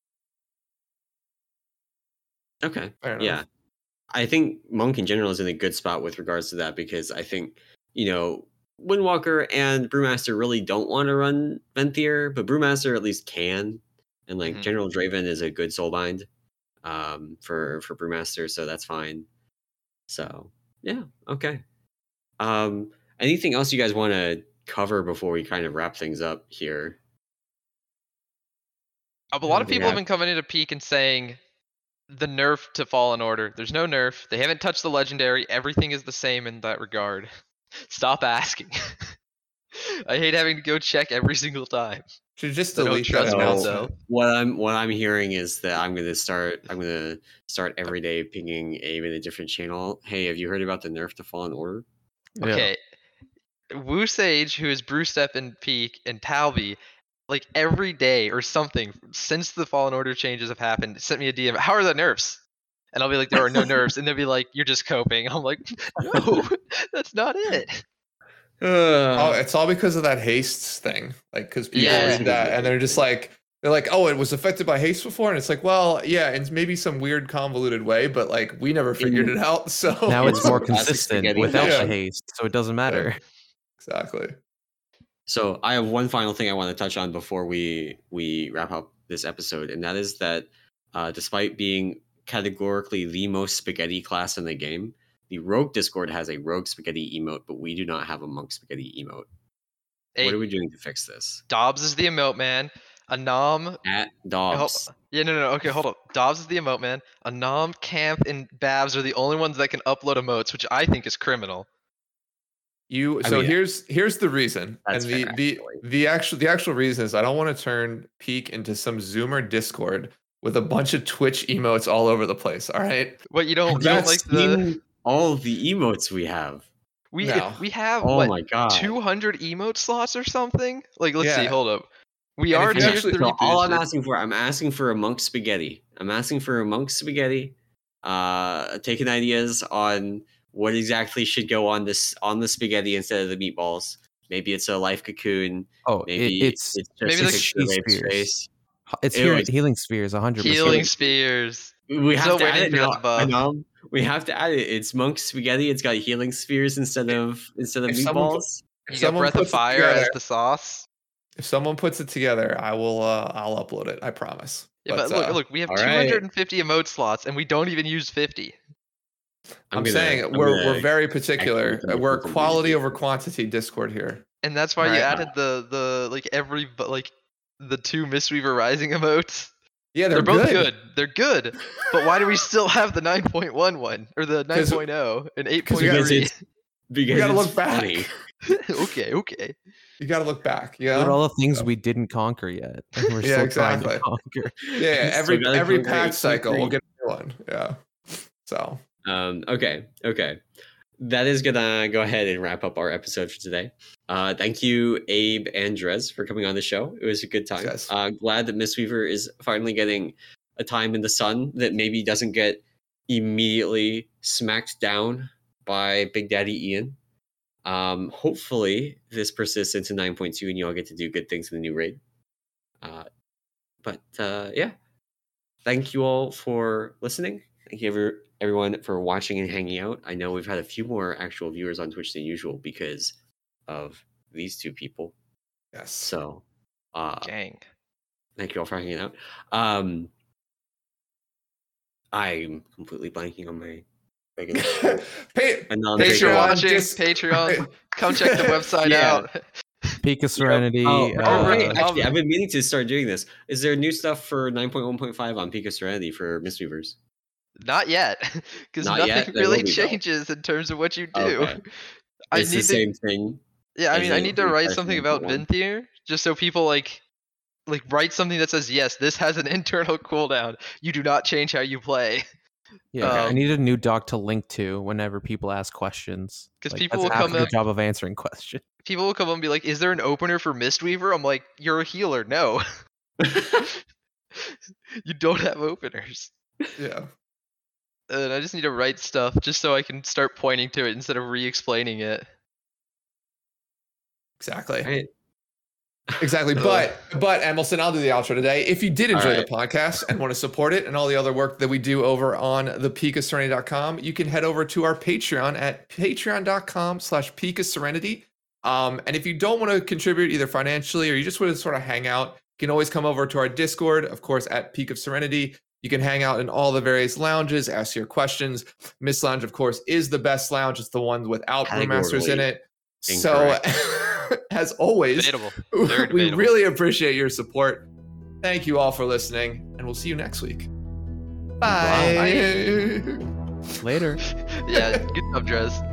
Okay. Fair enough. Yeah. I think Monk in general is in a good spot with regards to that because I think, you know, Windwalker and Brewmaster really don't want to run Venthyr, but Brewmaster at least can. And like Mhm. General Draven is a good soulbind um, for, for Brewmaster, so that's fine. So, yeah, okay. Um, anything else you guys want to cover before we kind of wrap things up here? A lot of Yeah. people have been coming into Peak and saying the nerf to Fallen Order. There's no nerf. They haven't touched the legendary. Everything is the same in that regard. Stop asking. I hate having to go check every single time. Should just I don't delete that trust announcement. myself. What I'm what I'm hearing is that I'm gonna start I'm gonna start every day pinging Abe in a different channel. Hey, have you heard about the nerf to Fallen Order? Yeah. Okay. Wu Sage, who is Brewstep in Peak, and Talby, like every day or something since the Fallen Order changes have happened, sent me a D M. How are the nerfs? And I'll be like, there are no nerfs, and they'll be like, you're just coping. I'm like, no, that's not it. Oh, Uh, it's all because of that hastes thing. Like, because people Yeah. read that and they're just like, they're like, oh, it was affected by haste before, and it's like, well, yeah, in maybe some weird convoluted way, but like we never figured In- it out. So Now it's more Classic consistent spaghetti without fashion. the haste, so it doesn't matter. exactly. So I have one final thing I want to touch on before we we wrap up this episode, and that is that uh, despite being categorically the most spaghetti class in the game, the Rogue Discord has a Rogue Spaghetti emote, but we do not have a Monk Spaghetti emote. Hey, What are we doing to fix this? Dobbs is the emote man. Anom. At Oh, Dobbs. yeah, no, no, no. Okay, hold up. Dobbs is the emote man. Anom, Camp, and Babs are the only ones that can upload emotes, which I think is criminal. You I so mean, here's here's the reason, that's and the fair, the actually. the actual the actual reason is I don't want to turn Peak into some Zoomer Discord with a bunch of Twitch emotes all over the place. All right, What you don't, you don't That's like the seen all of the emotes we have. we No. we have Oh what my god. two hundred emote slots or something? Like, let's see. Yeah. Hold up. We And if are you tier actually- three So all I'm boosted. asking for, I'm asking for a Monk Spaghetti. I'm asking for a Monk Spaghetti. Uh, taking ideas on what exactly should go on this on the spaghetti instead of the meatballs. Maybe it's a life cocoon. Oh, Maybe it, it's it's just maybe a the picture of chi Abe's spheres. face. It's Ew, healing, it's- healing spheres, one hundred percent. Healing spears. We have Still to add waiting it for that now. to buff. I know. We have to add it. It's Monk Spaghetti. It's got healing spheres instead of instead of If someone put- meatballs. if You got someone Breath of puts it Fire as together- the sauce. if someone puts it together, I will uh I'll upload it. I promise. Yeah, but, look, uh, look, we have all two right. hundred fifty emote slots, and we don't even use fifty. I'm, gonna- saying I'm we're gonna we're very particular. actually Uh, We're put some quality music. over quantity Discord here. And that's why you Right. added the the like every but like the two Mistweaver Rising emotes. Yeah, They're, they're, both good. They're good. But why do we still have the nine point one one or the 'Cause- 9.0 and because we Because 8.3? it's because gotta it's look back. funny. okay, okay. You got to look back. What are Yeah. all the things we didn't conquer yet? and We're Yeah, still trying to exactly. conquer. Yeah. Still Every gotta every conquer patch eight cycle, we'll point three. get a new one. Yeah. So Um, okay, okay. That is gonna go ahead and wrap up our episode for today. Uh, thank you, Abe and Drez, for coming on the show. It was a good time. Yes. Uh, glad that Mistweaver is finally getting a time in the sun that maybe doesn't get immediately smacked down by Big Daddy Ian. Um, hopefully this persists into nine point two and you all get to do good things in the new raid. Uh, but uh, yeah, thank you all for listening. Thank you every, everyone for watching and hanging out. I know we've had a few more actual viewers on Twitch than usual because of these two people. Yes. So, uh, Dang. thank you all for hanging out. Um, I'm completely blanking on my. Pay, A non- Thanks for Patreon, watching. just- Patreon. Come check the website Yeah. out. Peak of Serenity. Oh, oh, uh, right. um, Actually, I've been meaning to start doing this. Is there new stuff for nine point one point five on Peak of Serenity for Mistweavers? Not yet, because Not nothing yet? There really will be, though. changes in terms of what you do. Okay. I It's need the to, same thing. yeah, I as mean, I it need to was write for something nine about point one. Vinthier, just so people like, like write something that says, yes, this has an internal cooldown. You do not change how you play. Yeah, I Um, need a new doc to link to whenever people ask questions. 'Cause Like, people that's will half come of the up- job of answering questions. People will come up and be like, is there an opener for Mistweaver? I'm like, you're a healer. No. You don't have openers. Yeah. And I just need to write stuff just so I can start pointing to it instead of re-explaining it. Exactly. Right. Exactly. So- But but Emerson, I'll do the outro today. If you did enjoy All the podcast and want to support it and all the other work that we do over on the peak of serenity dot com, you can head over to our Patreon at patreon.com slash peak of serenity. Um, and if you don't want to contribute either financially or you just want to sort of hang out, you can always come over to our Discord, of course, at Peak of Serenity. You can hang out in all the various lounges, ask your questions. Miss Lounge, of course, is the best lounge. It's the one without brewmasters in it. So, as always, Debatable. Very we debatable. really appreciate your support. Thank you all for listening, and we'll see you next week. Bye. Later. Yeah, good job, Drez.